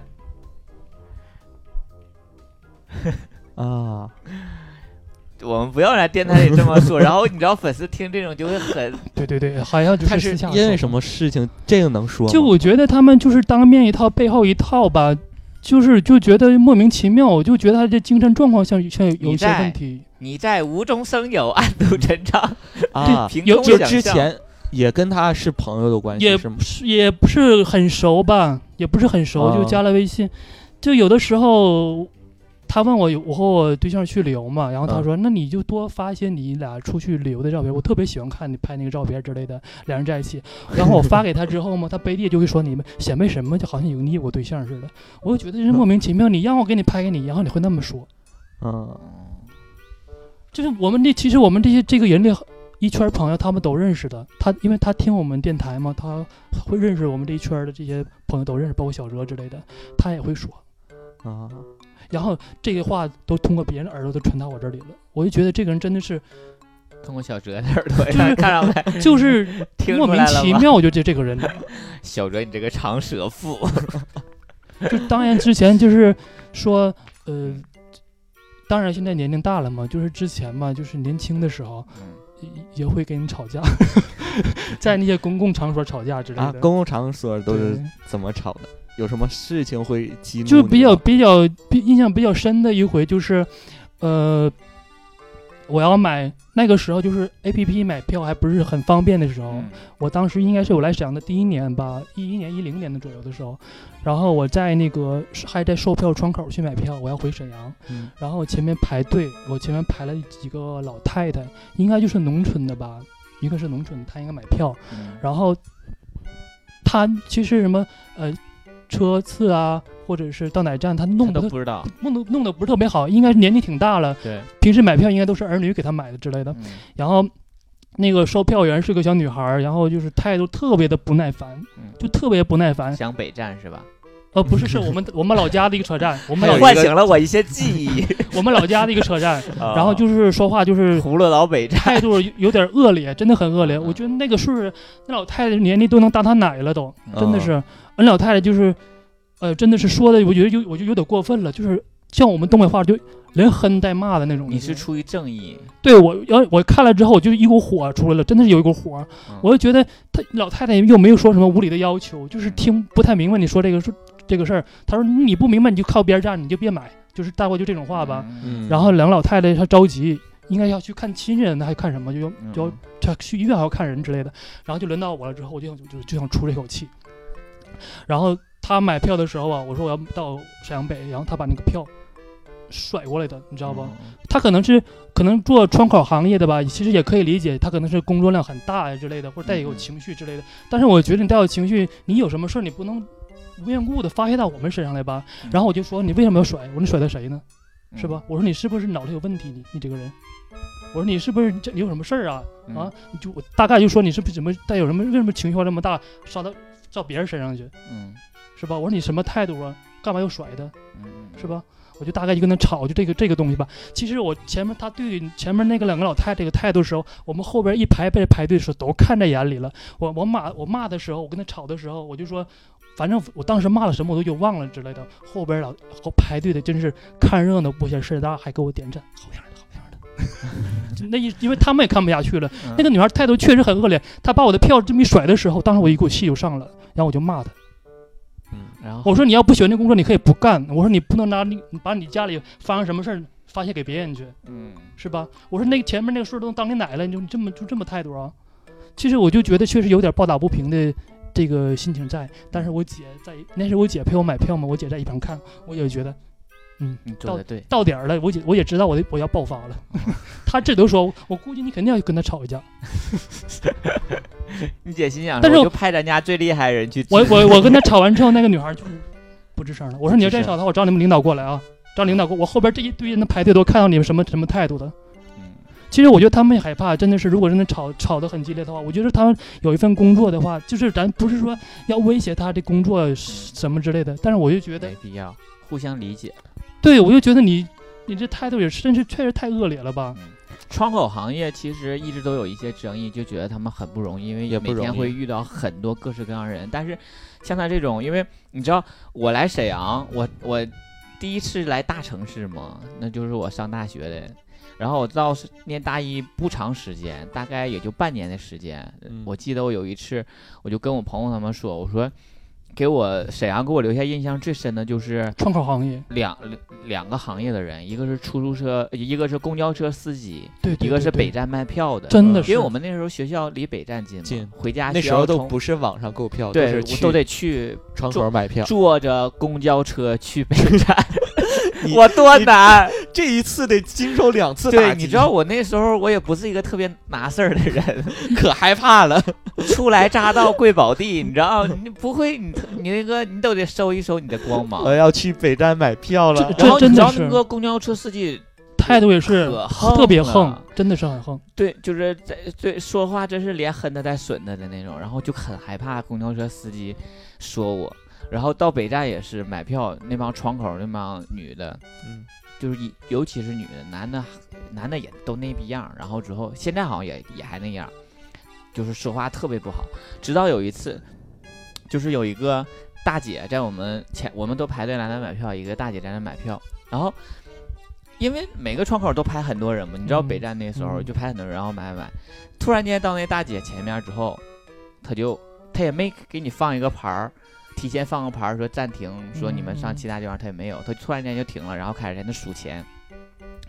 啊， 我们不要在电台里这么说，然后你知道粉丝听这种就会很对，好像就是私下。 因为什么事情这个能说吗？ 就我觉得他们就是当面一套，背后一套吧。就觉得莫名其妙，我就觉得他这精神状况像有些问题。 你在无中生有，暗度陈仓啊！就之前也跟他是朋友的关系， 也不是很熟吧，也不是很熟，就加了微信。就有的时候他问我和我对象去旅游嘛，然后他说那你就多发一些你俩出去旅游的照片，我特别喜欢看你拍那个照片之类的，两人在一起。然后我发给他之后嘛，他背地就会说你们显摆什么，就好像你有我对象似的。我就觉得这是莫名其妙，你让我给你拍给你，然后你会那么说。就是其实我们这个人的一圈朋友他们都认识的，因为他听我们电台嘛，他会认识我们这一圈的这些朋友都认识，包括小哲之类的，他也会说然后这个话都通过别人的耳朵都传到我这里了，我就觉得这个人真的是通过小哲的耳朵，看到没？ 就是莫名其妙，我就觉得这个人。 小哲，你这个长舌妇。 就当然之前就是说，当然现在年龄大了嘛，就是之前嘛，就是年轻的时候，也会跟人吵架，在那些公共场所吵架之类的。 公共场所都是怎么吵的？有什么事情会激怒你？ 就比较印象比较深的一回就是， 我要买那个时候就是 APP 买票还不是很方便的时候，我当时应该是我来沈阳的第1年吧，11年10年的左右的时候，然后我在那个还在售票窗口去买票，我要回沈阳，然后前面排队，我前面排了几个老太太，应该就是农村的吧，一个是农村，她应该买票，然后她其实什么车次啊，或者是到哪站，他弄的不知道， 弄的不是特别好，应该是年纪挺大了。 对， 平时买票应该都是儿女给他买的之类的。然后那个售票员是个小女孩，然后就是态度特别的不耐烦，就特别不耐烦。 想北站是吧？ 不是，是我们老家的一个车站，我们唤醒了我一些记忆。 我们老家的一个车站，然后就是说话就是葫芦岛北站， 态度有点恶劣，真的很恶劣。我觉得那个是那老太太年龄都能当她奶了都，真的是。那老太太就是，真的是说的，我觉得我就有点过分了，就是像我们东北话就连哼带骂的那种。 你是出于正义？对， 我看了之后，我就一股火出来了，真的是有一股火。我就觉得老太太又没有说什么无理的要求，就是听不太明白你说这个事儿。她说你不明白你就靠边站，你就别买，就是大概就这种话吧。然后两老太太她着急，应该要去看亲人，那还看什么？就要去医院还要看人之类的。然后就轮到我了之后，我就想出这口气。然后他买票的时候啊，我说我要到沈阳北，然后他把那个票甩过来的，你知道吧？他可能做窗口行业的吧，其实也可以理解，他可能是工作量很大呀之类的，或者带有情绪之类的。但是我觉得你带有情绪，你有什么事你不能无缘故的发泄到我们身上来吧？然后我就说你为什么要甩？我说你甩的谁呢？是吧？我说你是不是脑子有问题？你这个人。我说你是不是有什么事儿啊？我大概就说你是不是带有什么为什么情绪化这么大，烧到别人身上去？是吧？我说你什么态度啊？干嘛要甩的？是吧？我就大概就跟他吵，就这个东西吧。其实我他对前面那个两个老太太这个态度的时候，我们后边一排被排队的时候都看在眼里了。我骂的时候，我跟他吵的时候，我就说，反正我当时骂了什么我都忘了之类的。后边排队的真是看热闹不嫌事大，还给我点赞，好样的。因为他们也看不下去了，那个女孩态度确实很恶劣。她把我的票这么一甩的时候，当时我一股气就上了，然后我就骂她。 然后我说你要不喜欢这工作，你可以不干。我说你不能把你家里发生什么事儿发泄给别人去，是吧？我说那前面那个事都当你奶了，你就这么态度啊？其实我就觉得确实有点抱打不平的这个心情在。但是我姐那是我姐陪我买票嘛，我姐在一旁看，我也觉得。到点儿了，我也知道我要爆发了。他这都说，我估计你肯定要跟他吵一架。 你姐心想，但是我就派咱家最厉害的人去。 我跟他吵完之后，那个女孩就是不吱声了。我说你要再吵的话，我找你们领导过来啊，找领导过。我后边这一堆人的排队都看到你们什么态度的。其实我觉得他们也害怕，真的是，如果真的吵得很激烈的话，我觉得他们有一份工作的话，就是咱不是说要威胁他的工作什么之类的，但是我就觉得没必要，互相理解。 对，我就觉得你这态度也真是确实太恶劣了吧。 窗口行业其实一直都有一些争议，就觉得他们很不容易，因为每天会遇到很多各式各样的人。但是像他这种，因为你知道我来沈阳，我第一次来大城市嘛，那就是我上大学的。然后我到念大一不长时间，大概也就半年的时间。我记得我有一次，我就跟我朋友他们说，我说沈阳给我留下印象最深的就是窗口行业， 两个行业的人，一个是出租车，一个是公交车司机， 对， 一个是北站卖票的， 真的是。 因为我们那时候学校离北站近，回家那时候都不是网上购票， 对，都得去窗口买票， 坐着公交车去北站。我多难， 这一次得经受2次打击。 对，你知道我那时候我也不是一个特别拿事儿的人， 可害怕了。 初来乍到贵宝地，你知道，你不会，你那个你都得收一收你的光芒。 我要去北站买票了。 然后你知道那个公交车司机态度也是特别横，真的是很横。 对，就是说话真是连哼的带损的那种，然后就很害怕公交车司机说我。然后到北站也是买票，那帮窗口那帮女的，就是尤其是女的，男的也都那逼样。然后之后现在好像也还那样，就是说话特别不好。直到有一次，就是有一个大姐在我们都排队来那买票，一个大姐在那买票，然后因为每个窗口都排很多人嘛，你知道北站那时候就排很多人，然后买，突然间到那大姐前面之后，她也没给你放一个牌儿。提前放个牌说暂停，说你们上其他地方，他也没有，他突然间就停了，然后开始在那数钱，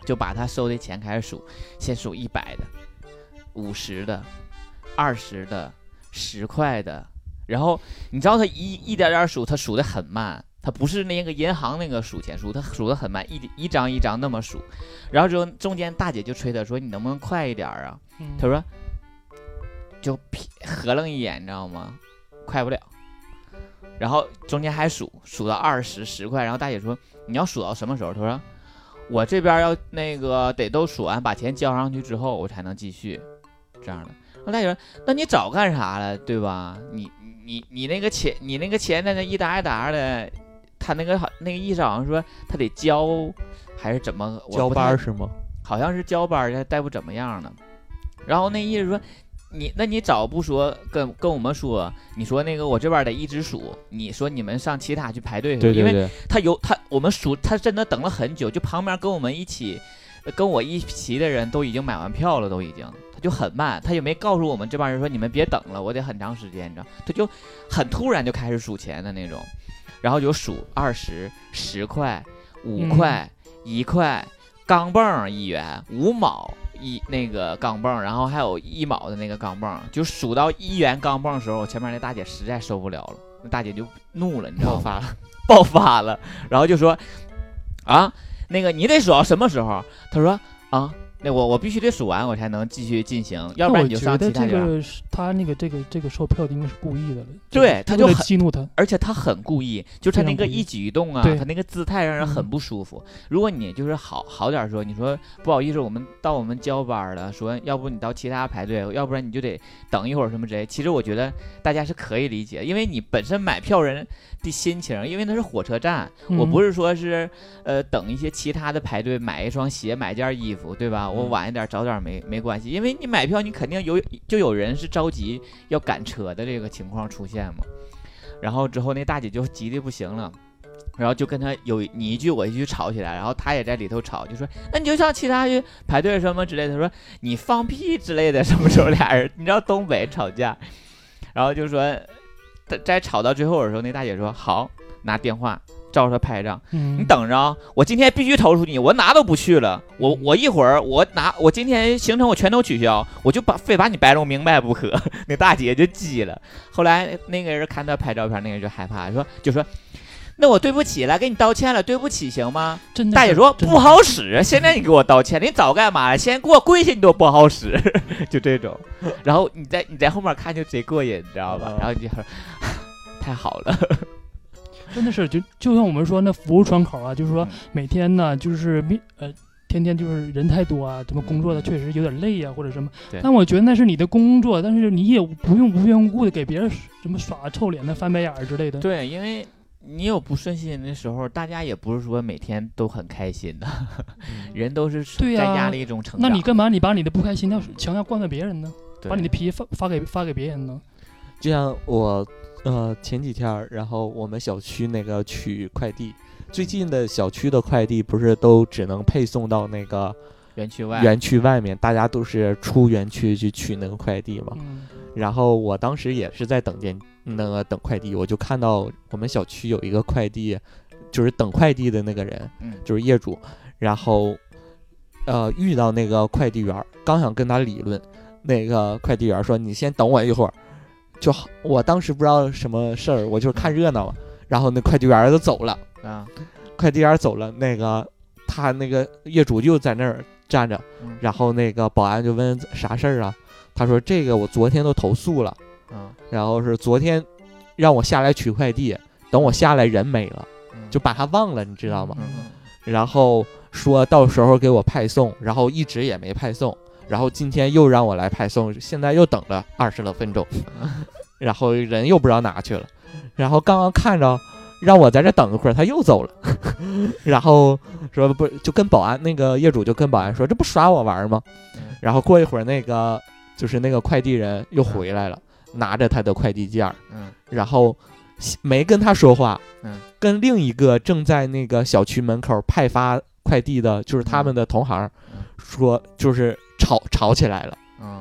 就把他收的钱开始数，先数100的、50的、20的、10块的，然后你知道他一点点数，他数的很慢，他不是那个银行那个数钱数，他数的很慢，一张一张那么数。然后之后中间大姐就催他说：“你能不能快一点啊？”他说：“就合楞一眼，你知道吗？快不了。”然后中间还数到20、10块，然后大姐说：“你要数到什么时候？”他说：“我这边要那个得都数完，把钱交上去之后，我才能继续。”这样的。然后大姐说：“那你早干啥了，对吧？你那个钱在那一沓一沓的，他那个意思好像说他得交，还是怎么？ 交班是吗？ 好像是交班，还带不怎么样呢。然后那意思说。”你早不说跟我们说，你说那个我这边得一直数，你说你们上其他去排队， 对， 因为我们数他真的等了很久，就旁边跟我一起的人都已经买完票了，都已经他就很慢，他也没告诉我们这帮人说你们别等了，我得很长时间，你知道，他就很突然就开始数钱的那种，然后就数20、10块、5块、1块，钢镚1元、5毛。那个钢镚，然后还有1毛的那个钢镚，就数到1元钢镚的时候，前面那大姐实在受不了了，那大姐就怒了，你知道吗？爆发了，然后就说：“啊，那个你得数到什么时候？”他说：“啊，那我必须得数完，我才能继续进行，要不然你就上其他地方。” 他那个这个售票应该是故意的了， 对，他就激怒他， 而且他很故意，就是他那个一举一动啊，他那个姿态让人很不舒服。如果你就是好点说，你说不好意思，我们交班了，说要不你到其他排队，要不然你就得等一会儿什么之类。其实我觉得大家是可以理解，因为你本身买票人的心情，因为那是火车站，我不是说是等一些其他的排队买一双鞋、买件衣服，对吧？我晚一点早点没关系，因为你买票你肯定有人是着急要赶车的这个情况出现嘛。然后之后那大姐就急得不行了，然后就跟他你一句我一句吵起来，然后他也在里头吵，就说那你就上其他去排队什么之类的，他说你放屁之类的，什么时候俩人你知道东北吵架，然后就说在吵到最后的时候，那大姐说好，拿电话照着他拍张，你等着，我今天必须投诉你，我哪都不去了，我一会儿我今天行程我全都取消，我就非把你摆弄明白不可。那大姐就急了，后来那个人看他拍照片，那个人就害怕，就说那我对不起了，给你道歉了，对不起行吗？大姐说不好使，现在你给我道歉，你早干嘛？先给我跪下，你都不好使，就这种。然后你在后面看就贼过瘾，你知道吧？然后你就太好了。 真的是就像我们说那服务窗口啊，就是说每天呢，就是天天就是人太多啊，怎么工作的确实有点累啊，或者什么。但我觉得那是你的工作，但是你也不用无缘无故的给别人什么耍臭脸的、翻白眼之类的。 对，因为你有不顺心的时候，大家也不是说每天都很开心的，人都是在压力中成长。 那你干嘛？你把你的不开心强要灌给别人呢？把你的脾气发给别人呢？ 就像我。前几天，然后我们小区那个取快递，最近的小区的快递不是都只能配送到那个园区外面，大家都是出园区去取那个快递嘛。然后我当时也是在等快递，我就看到我们小区有一个快递，就是等快递的那个人，就是业主，然后遇到那个快递员，刚想跟他理论，那个快递员说你先等我一会儿。就我当时不知道什么事儿，我就是看热闹嘛。然后那快递员就走了啊，快递员走了，那个他那个业主就在那儿站着，然后那个保安就问啥事儿啊？他说这个我昨天都投诉了，然后是昨天让我下来取快递，等我下来人没了，就把他忘了，你知道吗？然后说到时候给我派送，然后一直也没派送。然后今天又让我来派送，现在又等了20多分钟，然后人又不知道哪去了，然后刚刚看着让我在这等一会儿，他又走了，然后说不就跟保安那个业主就跟保安说这不耍我玩吗？然后过一会儿那个就是那个快递人又回来了，拿着他的快递件，然后没跟他说话，跟另一个正在那个小区门口派发快递的，就是他们的同行说就是。吵起来了，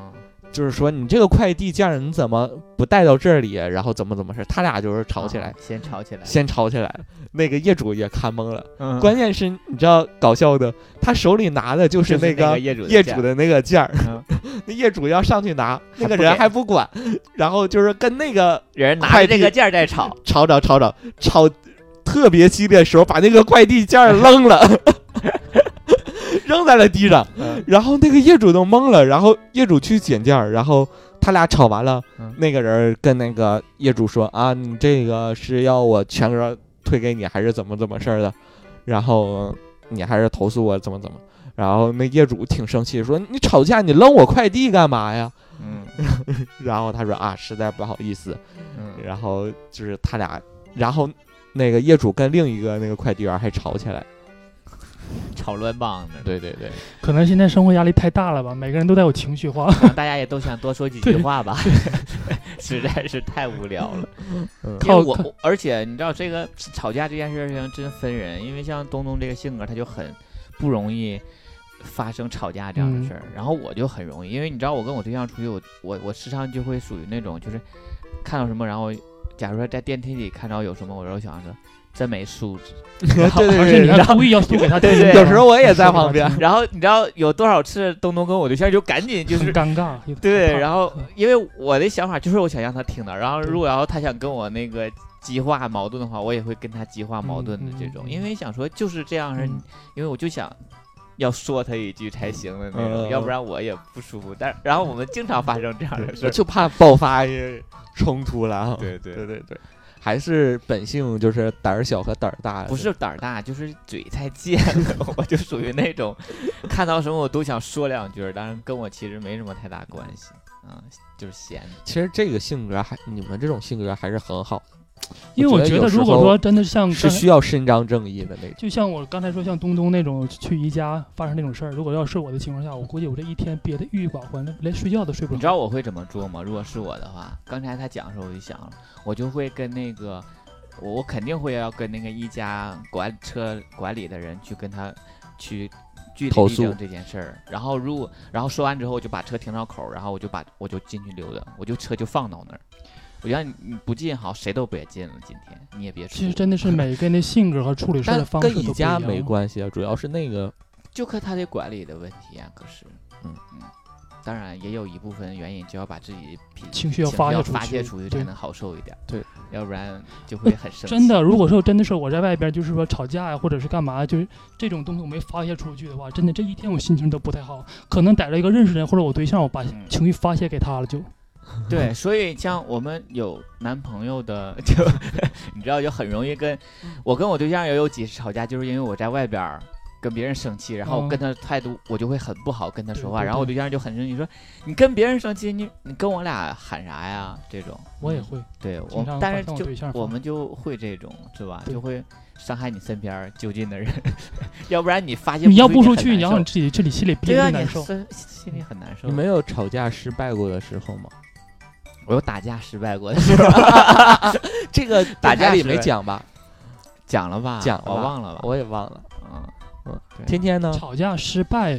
就是说你这个快递件你怎么不带到这里，然后怎么事，他俩就是吵起来， 先吵起来，那个业主也看懵了。关键是你知道搞笑的，他手里拿的就是那个业主的那个件儿，那业主要上去拿，那个人还不管，然后就是跟那个人拿着这个件儿在吵特别激烈的时候，把那个快递件扔了。扔在了地上，然后那个业主都懵了，然后业主去捡件，然后他俩吵完了，那个人跟那个业主说啊，你这个是要我全额退给你，还是怎么事的？然后你还是投诉我怎么？然后那业主挺生气，说你吵架你扔我快递干嘛呀？然后他说啊，实在不好意思，然后就是他俩，然后那个业主跟另一个那个快递员还吵起来。 吵乱棒的，对， 可能现在生活压力太大了吧，每个人都在有情绪化， 大家也都想多说几句话吧，实在是太无聊了。而且你知道这个吵架这件事情真分人，因为像东东这个性格，他就很不容易发生吵架这样的事儿，然后我就很容易，因为你知道我跟我对象出去，我时常就会属于那种就是看到什么，然后假如说在电梯里看到有什么，我就想着。真没素质， 对， 而且你还故意要输给他， 对， 有时候我也在旁边。 然后你知道有多少次东东跟我对象就赶紧就是尴尬， 对，然后因为我的想法就是我想让他听的，然后如果他想跟我那个激化矛盾的话，我也会跟他激化矛盾的这种，因为想说就是这样因为我就想要说他一句才行的那种，要不然我也不舒服。然后我们经常发生这样的事， 就怕爆发冲突了。 对。 还是本性就是胆儿小和胆儿大， 不是胆儿大，就是嘴太贱了。我就属于那种看到什么我都想说两句，但是跟我其实没什么太大关系，就是闲。 其实这个性格你们这种性格还是很好的。 因为我觉得，如果说真的像是需要伸张正义的那种， 就像我刚才说，像东东那种去宜家发生那种事儿，如果要是我的情况下，我估计我这一天憋得郁郁寡欢，连睡觉都睡不着。 你知道我会怎么做吗？如果是我的话，刚才他讲的时候我就想了，我就会跟那个，我肯定会要跟那个宜家车管理的人去跟他去据理力争这件事儿。然后说完之后，我就把车停到口，然后我就进去溜达，车就放到那儿。我觉得你不进好，谁都别进了。今天你也别出。 其实真的是每个人的性格和处理事的方式都不一样。 跟宜家没关系啊，主要是那个就看他的管理的问题啊。可是，当然也有一部分原因，就要把自己情绪要发泄出去，才能好受一点。 对， 要不然就会很生气。 真的，如果说真的是我在外边，就是说吵架呀，或者是干嘛，就是这种东西我没发泄出去的话，真的这一天我心情都不太好。可能逮着一个认识人或者我对象，我把情绪发泄给他了就。 对，所以像我们有男朋友的，就你知道，就很容易跟我对象也有几次吵架，就是因为我在外边跟别人生气，然后跟他态度我就会很不好跟他说话，然后我对象就很生气，说你跟别人生气，你跟我俩喊啥呀？这种我也会， 对但是我们就会这种是吧？就会伤害你身边就近的人，要不然你发现你要不出去，然后你自己这里心里憋着难受， 心里很难受。 你没有吵架失败过的时候吗？ 我有打架失败过的时候， 这个打架里没讲吧？ 讲了吧？ 讲了， 我忘了吧？ 我也忘了。天天呢？ 吵架失败，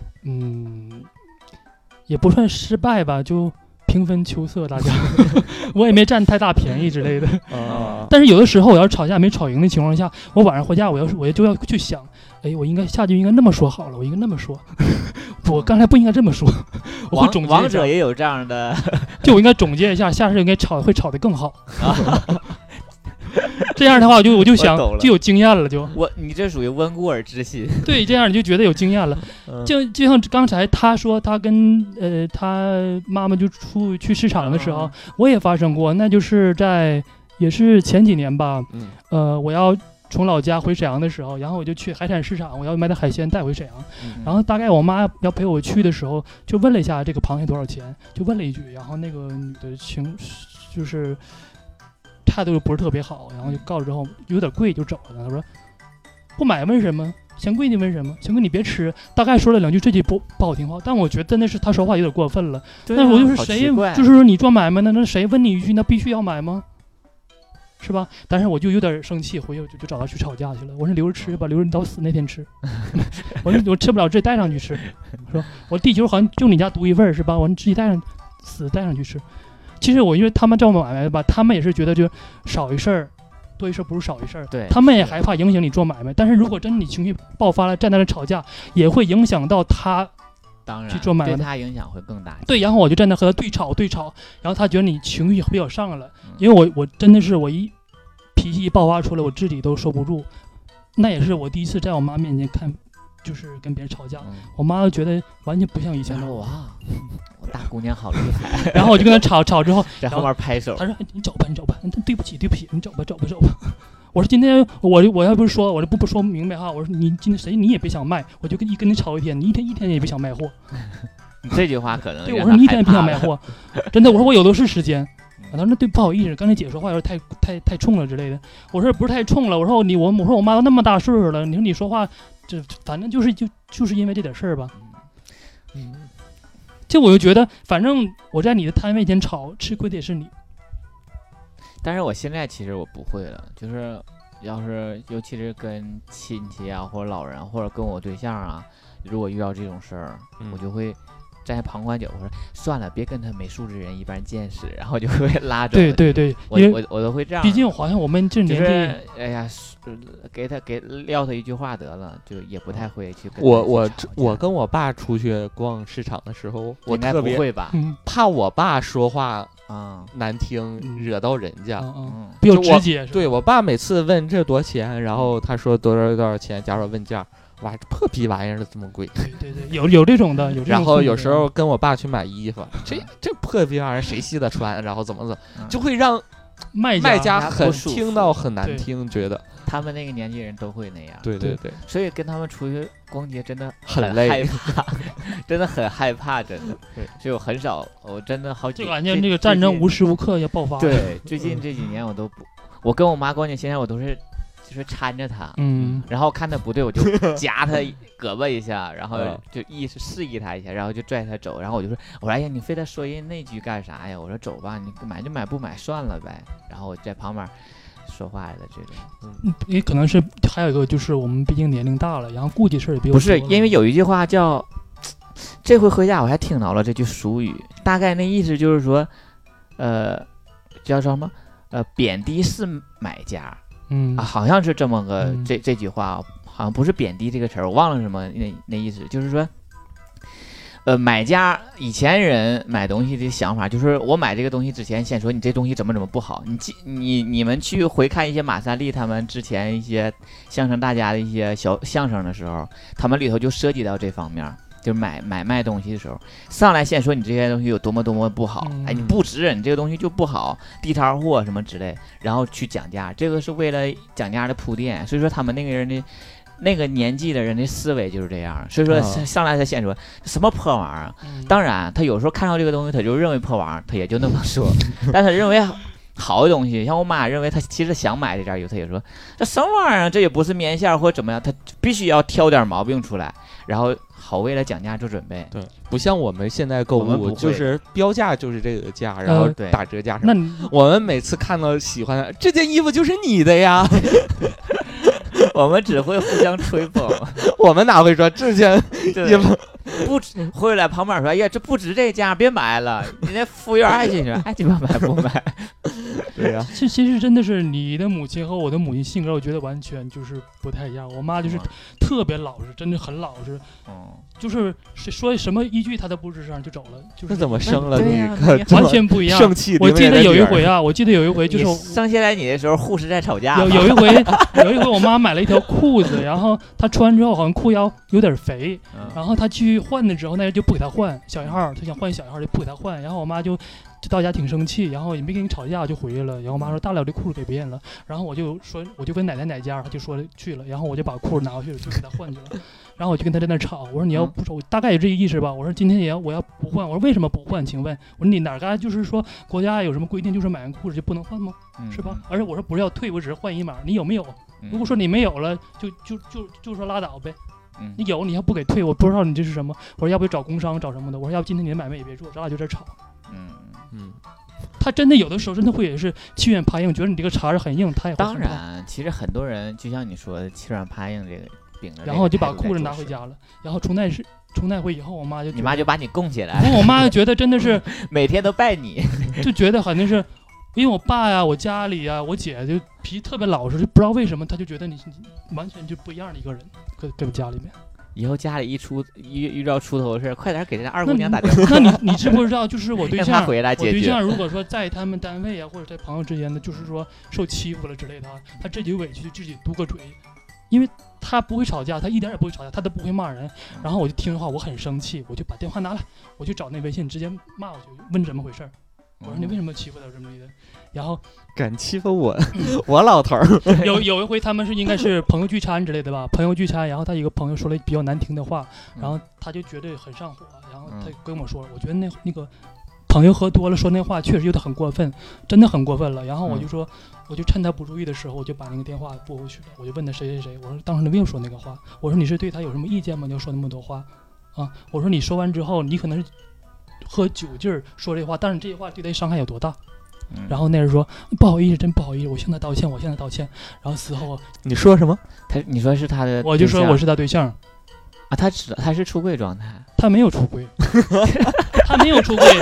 也不算失败吧，就平分秋色，大家，我也没占太大便宜之类的。但是有的时候我要吵架没吵赢的情况下，我晚上回家我就要去想，我下句应该那么说好了，我应该那么说，我刚才不应该这么说。我会总结王者也有这样的， 就我应该总结一下，下次应该会吵得更好。这样的话，我就想就有经验了， 你这属于温故而知新。 对，这样你就觉得有经验了。就像刚才他说，他跟他妈妈就去市场的时候，我也发生过，那就是也是前几年吧。我要从老家回沈阳的时候，然后我就去海产市场，我要买点海鲜带回沈阳。然后大概我妈要陪我去的时候，就问了一下这个螃蟹多少钱，就问了一句，然后那个女的就是态度不是特别好，然后就告了之后有点贵就走了。他说不买问什么，嫌贵你问什么，嫌贵你别吃。大概说了两句这句不好听话，但我觉得真的是他说话有点过分了。但是我就是谁，就是说你做买卖那谁问你一句，那必须要买吗？是吧？但是我就有点生气，回去就找他去吵架去了。我说留着吃吧，留着你到死那天吃。我说我吃不了，自己带上去吃。说我地球好像就你家独一份是吧？我说你自己带上死带上去吃。其实我因为他们这么买卖吧，他们也是觉得就少一事儿，多一事不如少一事儿。 对， 他们也害怕影响你做买卖。但是如果真的你情绪爆发了，站在那吵架，也会影响到他。 当然， 去做买卖对他影响会更大。 对，然后我就站在和他对吵，然后他觉得你情绪比较上来了，因为我真的是我一脾气一爆发出来，我自己都收不住。那也是我第一次在我妈面前看，就是跟别人吵架，我妈觉得完全不像以前的我。我大姑娘好厉害。 然后我就跟他吵之后， 在后面拍手。 他说：“你走吧，对不起，你走吧。”我说今天我要不是说，我就不说明白哈。我说你今天谁你也别想卖，我就跟你吵一天，你一天也别想卖货。 你这句话可能对我说你一天也别想卖货，真的。我说我有的是时间。他说那对不好意思，刚才姐说话有点太冲了之类的。我说不是太冲了，我说我妈都那么大岁数了，你说你说话这反正就是因为这点事儿吧。这我就觉得反正我在你的摊位前吵，吃亏的也是你。 但是我现在其实我不会了，就是要是尤其是跟亲戚啊或者老人或者跟我对象啊，如果遇到这种事儿，我就会站在旁观者，我说算了，别跟他没素质人一般见识，然后就会拉走。 对， 我都会这样。 毕竟好像我们这年纪， 就是哎呀，给撂他一句话得了，就也不太会去跟他我跟我爸出去逛市场的时候，我特别不会吧， 怕我爸说话难听，惹到人家， 比较直接。 对，我爸每次问这多少钱，然后他说多少钱，假如问价。哇，破逼玩意儿这么贵！ 对，有这种的， 然后有时候跟我爸去买衣服，这破逼玩意儿谁稀得穿？然后怎么就会让卖家听到很难听，觉得他们那个年纪人都会那样。 对， 所以跟他们出去逛街真的很累， 害怕，真的很害怕，真的。 对， 所以我很少，我真的好几。 就感觉这个战争无时无刻要爆发。 对，最近这几年我都不，我跟我妈逛街，现在我都是。就是搀着他，然后看他不对，我就夹他胳膊一下，然后就示意他一下，然后就拽他走，然后我说哎呀，你非得说人那句干啥呀？我说走吧，你买就买，不买算了呗。然后我在旁边说话的这种， 也可能是还有一个就是我们毕竟年龄大了，然后顾忌事儿也比较多。 不是，因为有一句话叫，这回回家我还听到了这句俗语，大概那意思就是说，叫什么？贬低是买家。好像是这么个这句话，好像不是贬低这个词儿，我忘了什么那意思，就是说，买家以前人买东西的想法就是我买这个东西之前先说你这东西怎么不好，你们去回看一些马三立他们之前一些相声大家的一些小相声的时候，他们里头就涉及到这方面。就是卖东西的时候，上来先说你这些东西有多么不好，哎，你不值，你这个东西就不好，地摊货什么之类，然后去讲价，这个是为了讲价的铺垫。所以说他们那个人的那个年纪的人的思维就是这样，所以说上来他先说什么破玩意儿。当然他有时候看到这个东西，他就认为破玩意儿，他也就那么说，但他认为好的东西，像我妈认为她其实想买这件衣服，她也说这什么玩意儿，这也不是棉线或怎么样，她必须要挑点毛病出来，然后好为了讲价做准备。 对，不像我们现在购物就是标价就是这个价，然后打折价。 那我们每次看到喜欢的这件衣服就是你的呀， 我们只会互相吹捧， 我们哪会说这件衣服不值，会来旁边说哎呀这不值这价，别买了。你那服务员爱进去爱鸡巴买不买。 对呀， 其实真的是你的母亲和我的母亲性格，我觉得完全就是不太一样。我妈就是特别老实，真的很老实，就是说什么一句她都不吱声就走了。就是怎么生了你完全不一样。 生气。 我记得有一回就是生下来你的时候，护士在吵架。 有一回我妈买了一条裤子，然后她穿之后好像裤腰有点肥，然后她去换的时候，那人就不给她换小一号，她想换小一号就不给她换，然后我妈就到家挺生气，然后也没跟你吵架就回来了。然后我妈说大了这裤子给别人了，然后我就跟奶奶哪家，她就说去了，然后我就把裤子拿回去了，就给她换去了。然后我就跟她在那吵，我说你要不走，大概有这个意思吧。我说今天我要不换，我说为什么不换？请问，我说你哪嘎就是说国家有什么规定，就是买完裤子就不能换吗？是吧？而且我说不是要退，我只是换一码，你有没有？如果说你没有了，就说拉倒呗。你有你要不给退，我不知道你这是什么。我说要不找工商找什么的。我说要不今天你的买卖也别做，咱俩就在吵。他真的有的时候真的会也是欺软怕硬，觉得你这个茬是很硬，他也会。 当然，其实很多人就像你说的欺软怕硬这个， 然后就把裤子拿回家了。然后从那回以后， 你妈就把你供起来。 然后我妈就觉得真的是每天都拜你， 就觉得好像是。因为我爸呀，我家里呀，我姐就脾气特别老实，就不知道为什么，他就觉得你完全就不一样的一个人，搁家里面。 以后家里遇到出头的事，快点给人家二姑娘打电话。 那你知不知道？就是我对象， 回来解决。 我对象如果说在他们单位啊，或者在朋友之间的，就是说受欺负了之类的，他自己委屈自己嘟个嘴，因为他不会吵架，他一点也不会吵架，他都不会骂人。然后我就听的话，我很生气，我就把电话拿来，我就找那微信直接骂我去，问怎么回事。我说你为什么欺负他这么的？然后敢欺负我，我老头儿。 有一回他们应该是朋友聚餐之类的吧，朋友聚餐，然后他一个朋友说了比较难听的话，然后他就觉得很上火，然后他跟我说，我觉得那个朋友喝多了说那话确实有点很过分，真的很过分了。然后我就说，我就趁他不注意的时候，我就把那个电话拨回去了，我就问他谁，我说当时你没有说那个话，我说你是对他有什么意见吗？你要说那么多话啊？我说你说完之后，你可能是喝酒劲儿说这话，但是这些话对他伤害有多大？然后那人说不好意思，真不好意思，我现在道歉。然后死后你说什么？ 你说是他的， 我就说我是他对象啊，他是出柜状态， 他没有出柜，他没有出柜。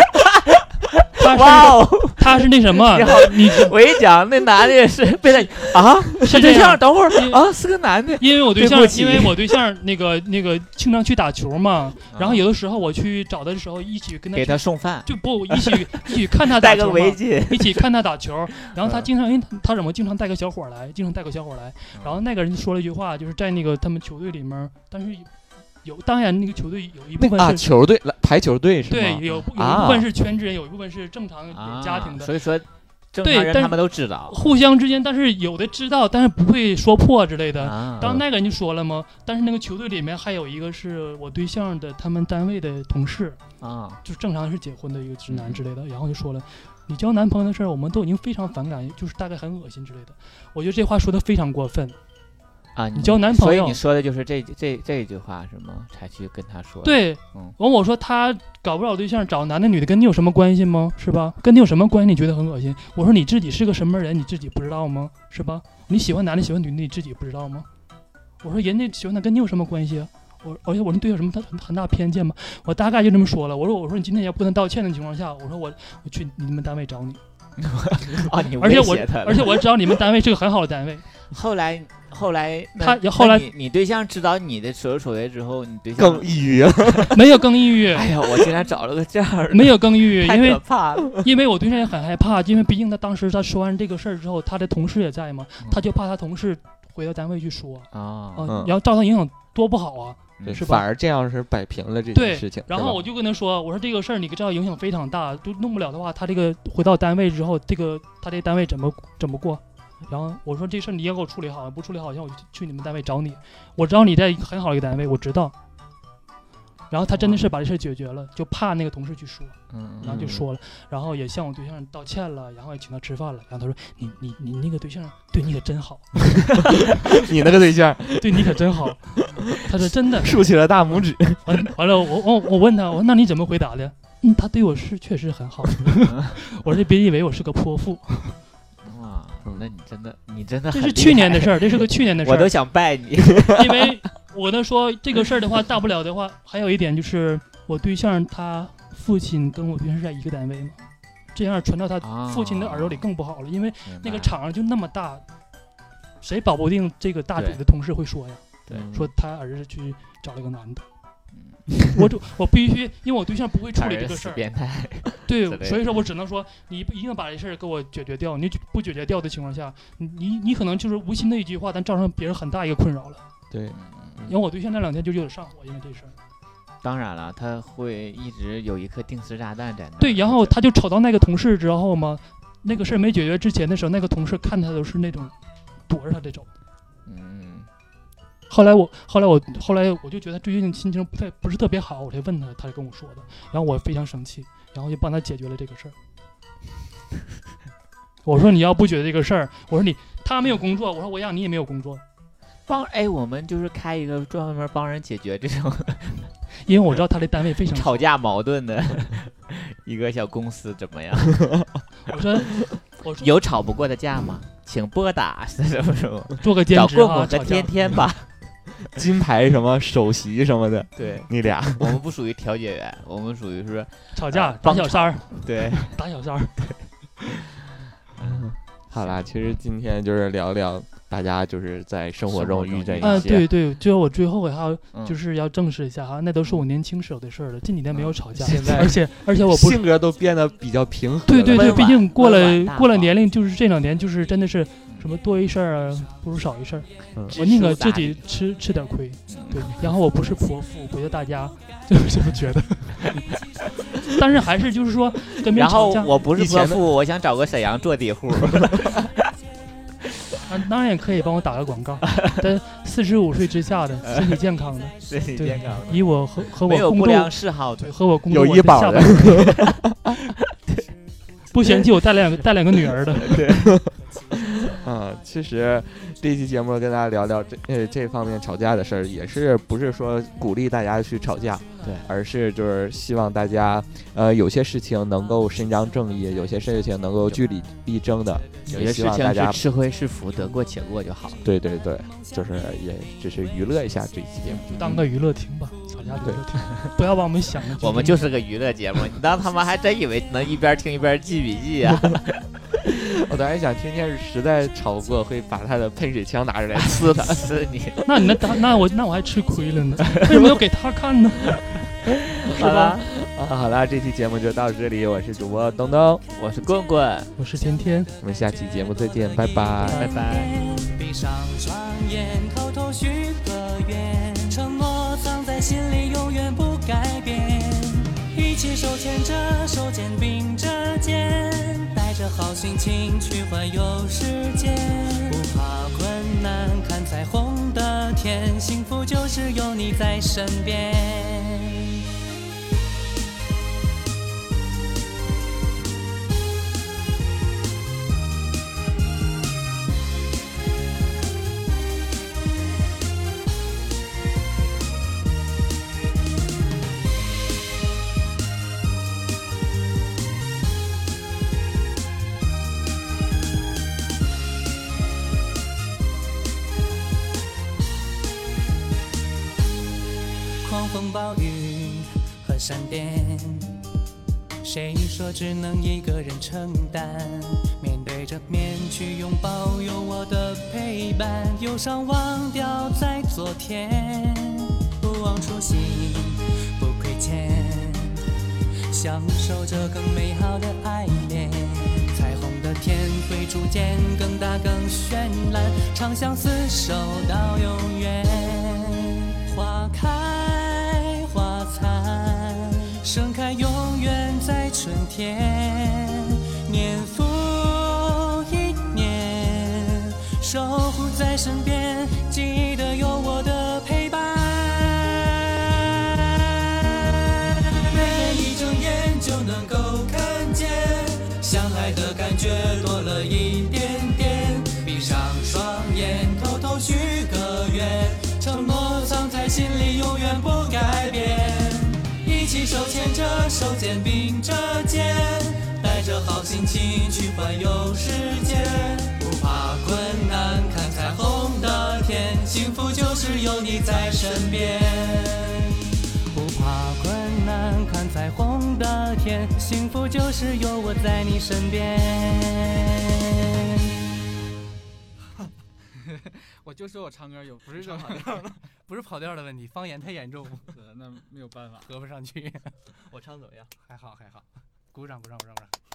他是那什么？ 我一讲那男的也是被他啊，是对象。等会儿啊，是个男的。 因为我对象那个经常去打球嘛，然后有的时候我去找他的时候，一起跟他给他送饭， 就不一起看他打球， 戴个围巾， 一起看他打球。然后他经常，因为他怎么经常带个小伙来，然后那个人说了一句话，就是在那个他们球队里面，但是。当然那个球队有一部分是球队排球队是吗？ 对，有一部分是全职人，有一部分是正常有家庭的。 所以说，正常人他们都知道， 互相之间，但是有的知道，但是不会说破之类的。当那个人就说了嘛，但是那个球队里面还有一个是我对象的他们单位的同事啊，就是正常是结婚的一个直男之类的，然后就说了。你交男朋友的事儿，我们都已经非常反感，就是大概很恶心之类的。我觉得这话说的非常过分。 啊， 你交男朋友， 所以你说的就是这一句话是吗？才去跟他说。 对，我说他搞不了对象，找男的女的跟你有什么关系吗？是吧？跟你有什么关系？你觉得很恶心？我说你自己是个什么人，你自己不知道吗？是吧？你喜欢男的喜欢女的，你自己不知道吗？我说人家喜欢他跟你有什么关系啊？而且我那对有什么很大偏见吗？我大概就这么说了。我说你今天要不能道歉的情况下，我说我去你们单位找你。 啊，你威胁他了。 而且我知道你们单位是个很好的单位。 后来你对象知道你的所作所为之后，你对象更抑郁了？ 没有更抑郁。 哎呀，我竟然找了个这样的， 没有更抑郁， 太可怕了。 因为我对象也很害怕，因为毕竟他当时他说完这个事儿之后，他的同事也在嘛，他就怕他同事回到单位去说然后造成影响多不好啊。是吧？ 反而这样是摆平了这件事情。 然后我就跟他说：“我说这个事儿你知道影响非常大，都弄不了的话，他这个回到单位之后，他这单位怎么过？然后我说这事儿你要给我处理好，不处理好，像我就去你们单位找你。我知道你在很好的一个单位，我知道。然后他真的是把这事解决了，就怕那个同事去说，然后就说了，然后也向我对象道歉了，然后也请他吃饭了。然后他说你那个对象对你可真好， 你那个对象对你可真好。他说真的， 竖起了大拇指。 完了，我问他，我说那你怎么回答的？他对我是确实很好。我说别以为我是个泼妇。 哇，那你真的这是去年的事儿，这是个去年的事儿。 我都想拜你， 因为我都说这个事儿的话，大不了的话，还有一点就是我对象他父亲跟我对象是在一个单位嘛，这样传到他父亲的耳朵里更不好了，因为那个场就那么大，谁保不定这个大主的同事会说呀？ 对， 说他儿子去找了个男的。我必须，因为我对象不会处理这个事儿， 变态。 对，所以说我只能说，你一定把这事儿给我解决掉。你不解决掉的情况下，你可能就是无心的一句话，但造成别人很大一个困扰了。 对， 因为我对象那2天就有点上火，因为这事儿。 当然了，他会一直有一颗定时炸弹在那。 对，然后他就吵到那个同事之后嘛，那个事儿没解决之前的时候，那个同事看他都是那种躲着他这种。后来我就觉得最近心情不是特别好，我才问他，他才跟我说的。然后我非常生气，然后就帮他解决了这个事儿。我说你要不解决这个事儿，我说他没有工作，我说我让你也没有工作。 我们就是开一个专门帮人解决这种， 因为我知道他的单位非常吵架矛盾的一个小公司怎么样？ 我说有吵不过的架吗？请拨打什么做个兼职找过我和天天吧。 金牌什么首席什么的。 对， 你俩， 我们不属于调解员，我们属于是吵架打小三儿。 对， 打小三儿。 对。好啦，其实今天就是聊聊大家就是在生活中遇见一些对对，就我最后还要就是要证实一下哈，那都是我年轻时候的事儿了，近几年没有吵架， 现在而且我不性格都变得比较平和。 对对对，毕竟过了年龄，就是这2年就是真的是什么多一事儿啊，不如少一事儿。我宁可自己吃点亏，对。然后我不是泼妇，回到大家就是这么觉得。但是还是就是说跟别人吵架。 然后我不是泼妇，我想找个沈阳坐地户。 当然也可以帮我打个广告，但45岁之下的身体健康的， 身体健康的， 以我和我没有不良嗜好的， 和我工作有医保的， 不嫌弃我带两个女儿的。 对。其实这期节目跟大家聊聊这方面吵架的事儿，也是不是说鼓励大家去吵架， 对， 而是就是希望大家有些事情能够伸张正义，有些事情能够据理力争的， 有些事情是吃亏是福，得过且过就好。 对对对，就是也只是娱乐一下这期节目， 当个娱乐听吧，吵架娱乐听，不要把我们想的。 我们就是个娱乐节目，你当他们还真以为能一边听一边记笔记啊？ 我当时想，天天实在吵不过，会把他的喷水枪拿出来呲他， 呲你。 那我还吃亏了呢？为什么要给他看呢？ 是吧？ 好了，这期节目就到这里。我是主播东东， 我是棍棍， 我是天天。 我们下期节目再见，拜拜， 拜拜。 闭上双眼，偷偷许个愿，承诺藏在心里，永远不改变。一起手牵着手，肩并着肩，带着好心情去环游世界。不怕困难，看彩虹的天，幸福就是有你在身边。狂风暴雨和闪电，谁说只能一个人承担？面对着面去拥抱，有我的陪伴，忧伤忘掉在昨天，不忘初心，不亏欠，享受着更美好的爱恋。彩虹的天会逐渐更大更绚烂，长相厮守到永远。花开花灿，盛开永远在春天。年复一年，守护在身边，记得有我的陪伴。每天一睁眼就能够看见，相爱的感觉多了一点点。闭上双眼，偷偷许个愿，承诺藏在心里，永远不改变。一起手牵着手，肩并着肩，带着好心情去环游世界。不怕困难，看彩虹的天，幸福就是有你在身边。不怕困难，看彩虹的天，幸福就是有我在你身边。 我就说我唱歌不是跑调了，不是跑调的问题，方言太严重， 那没有办法， 合不上去。 我唱怎么样？ 还好，鼓掌。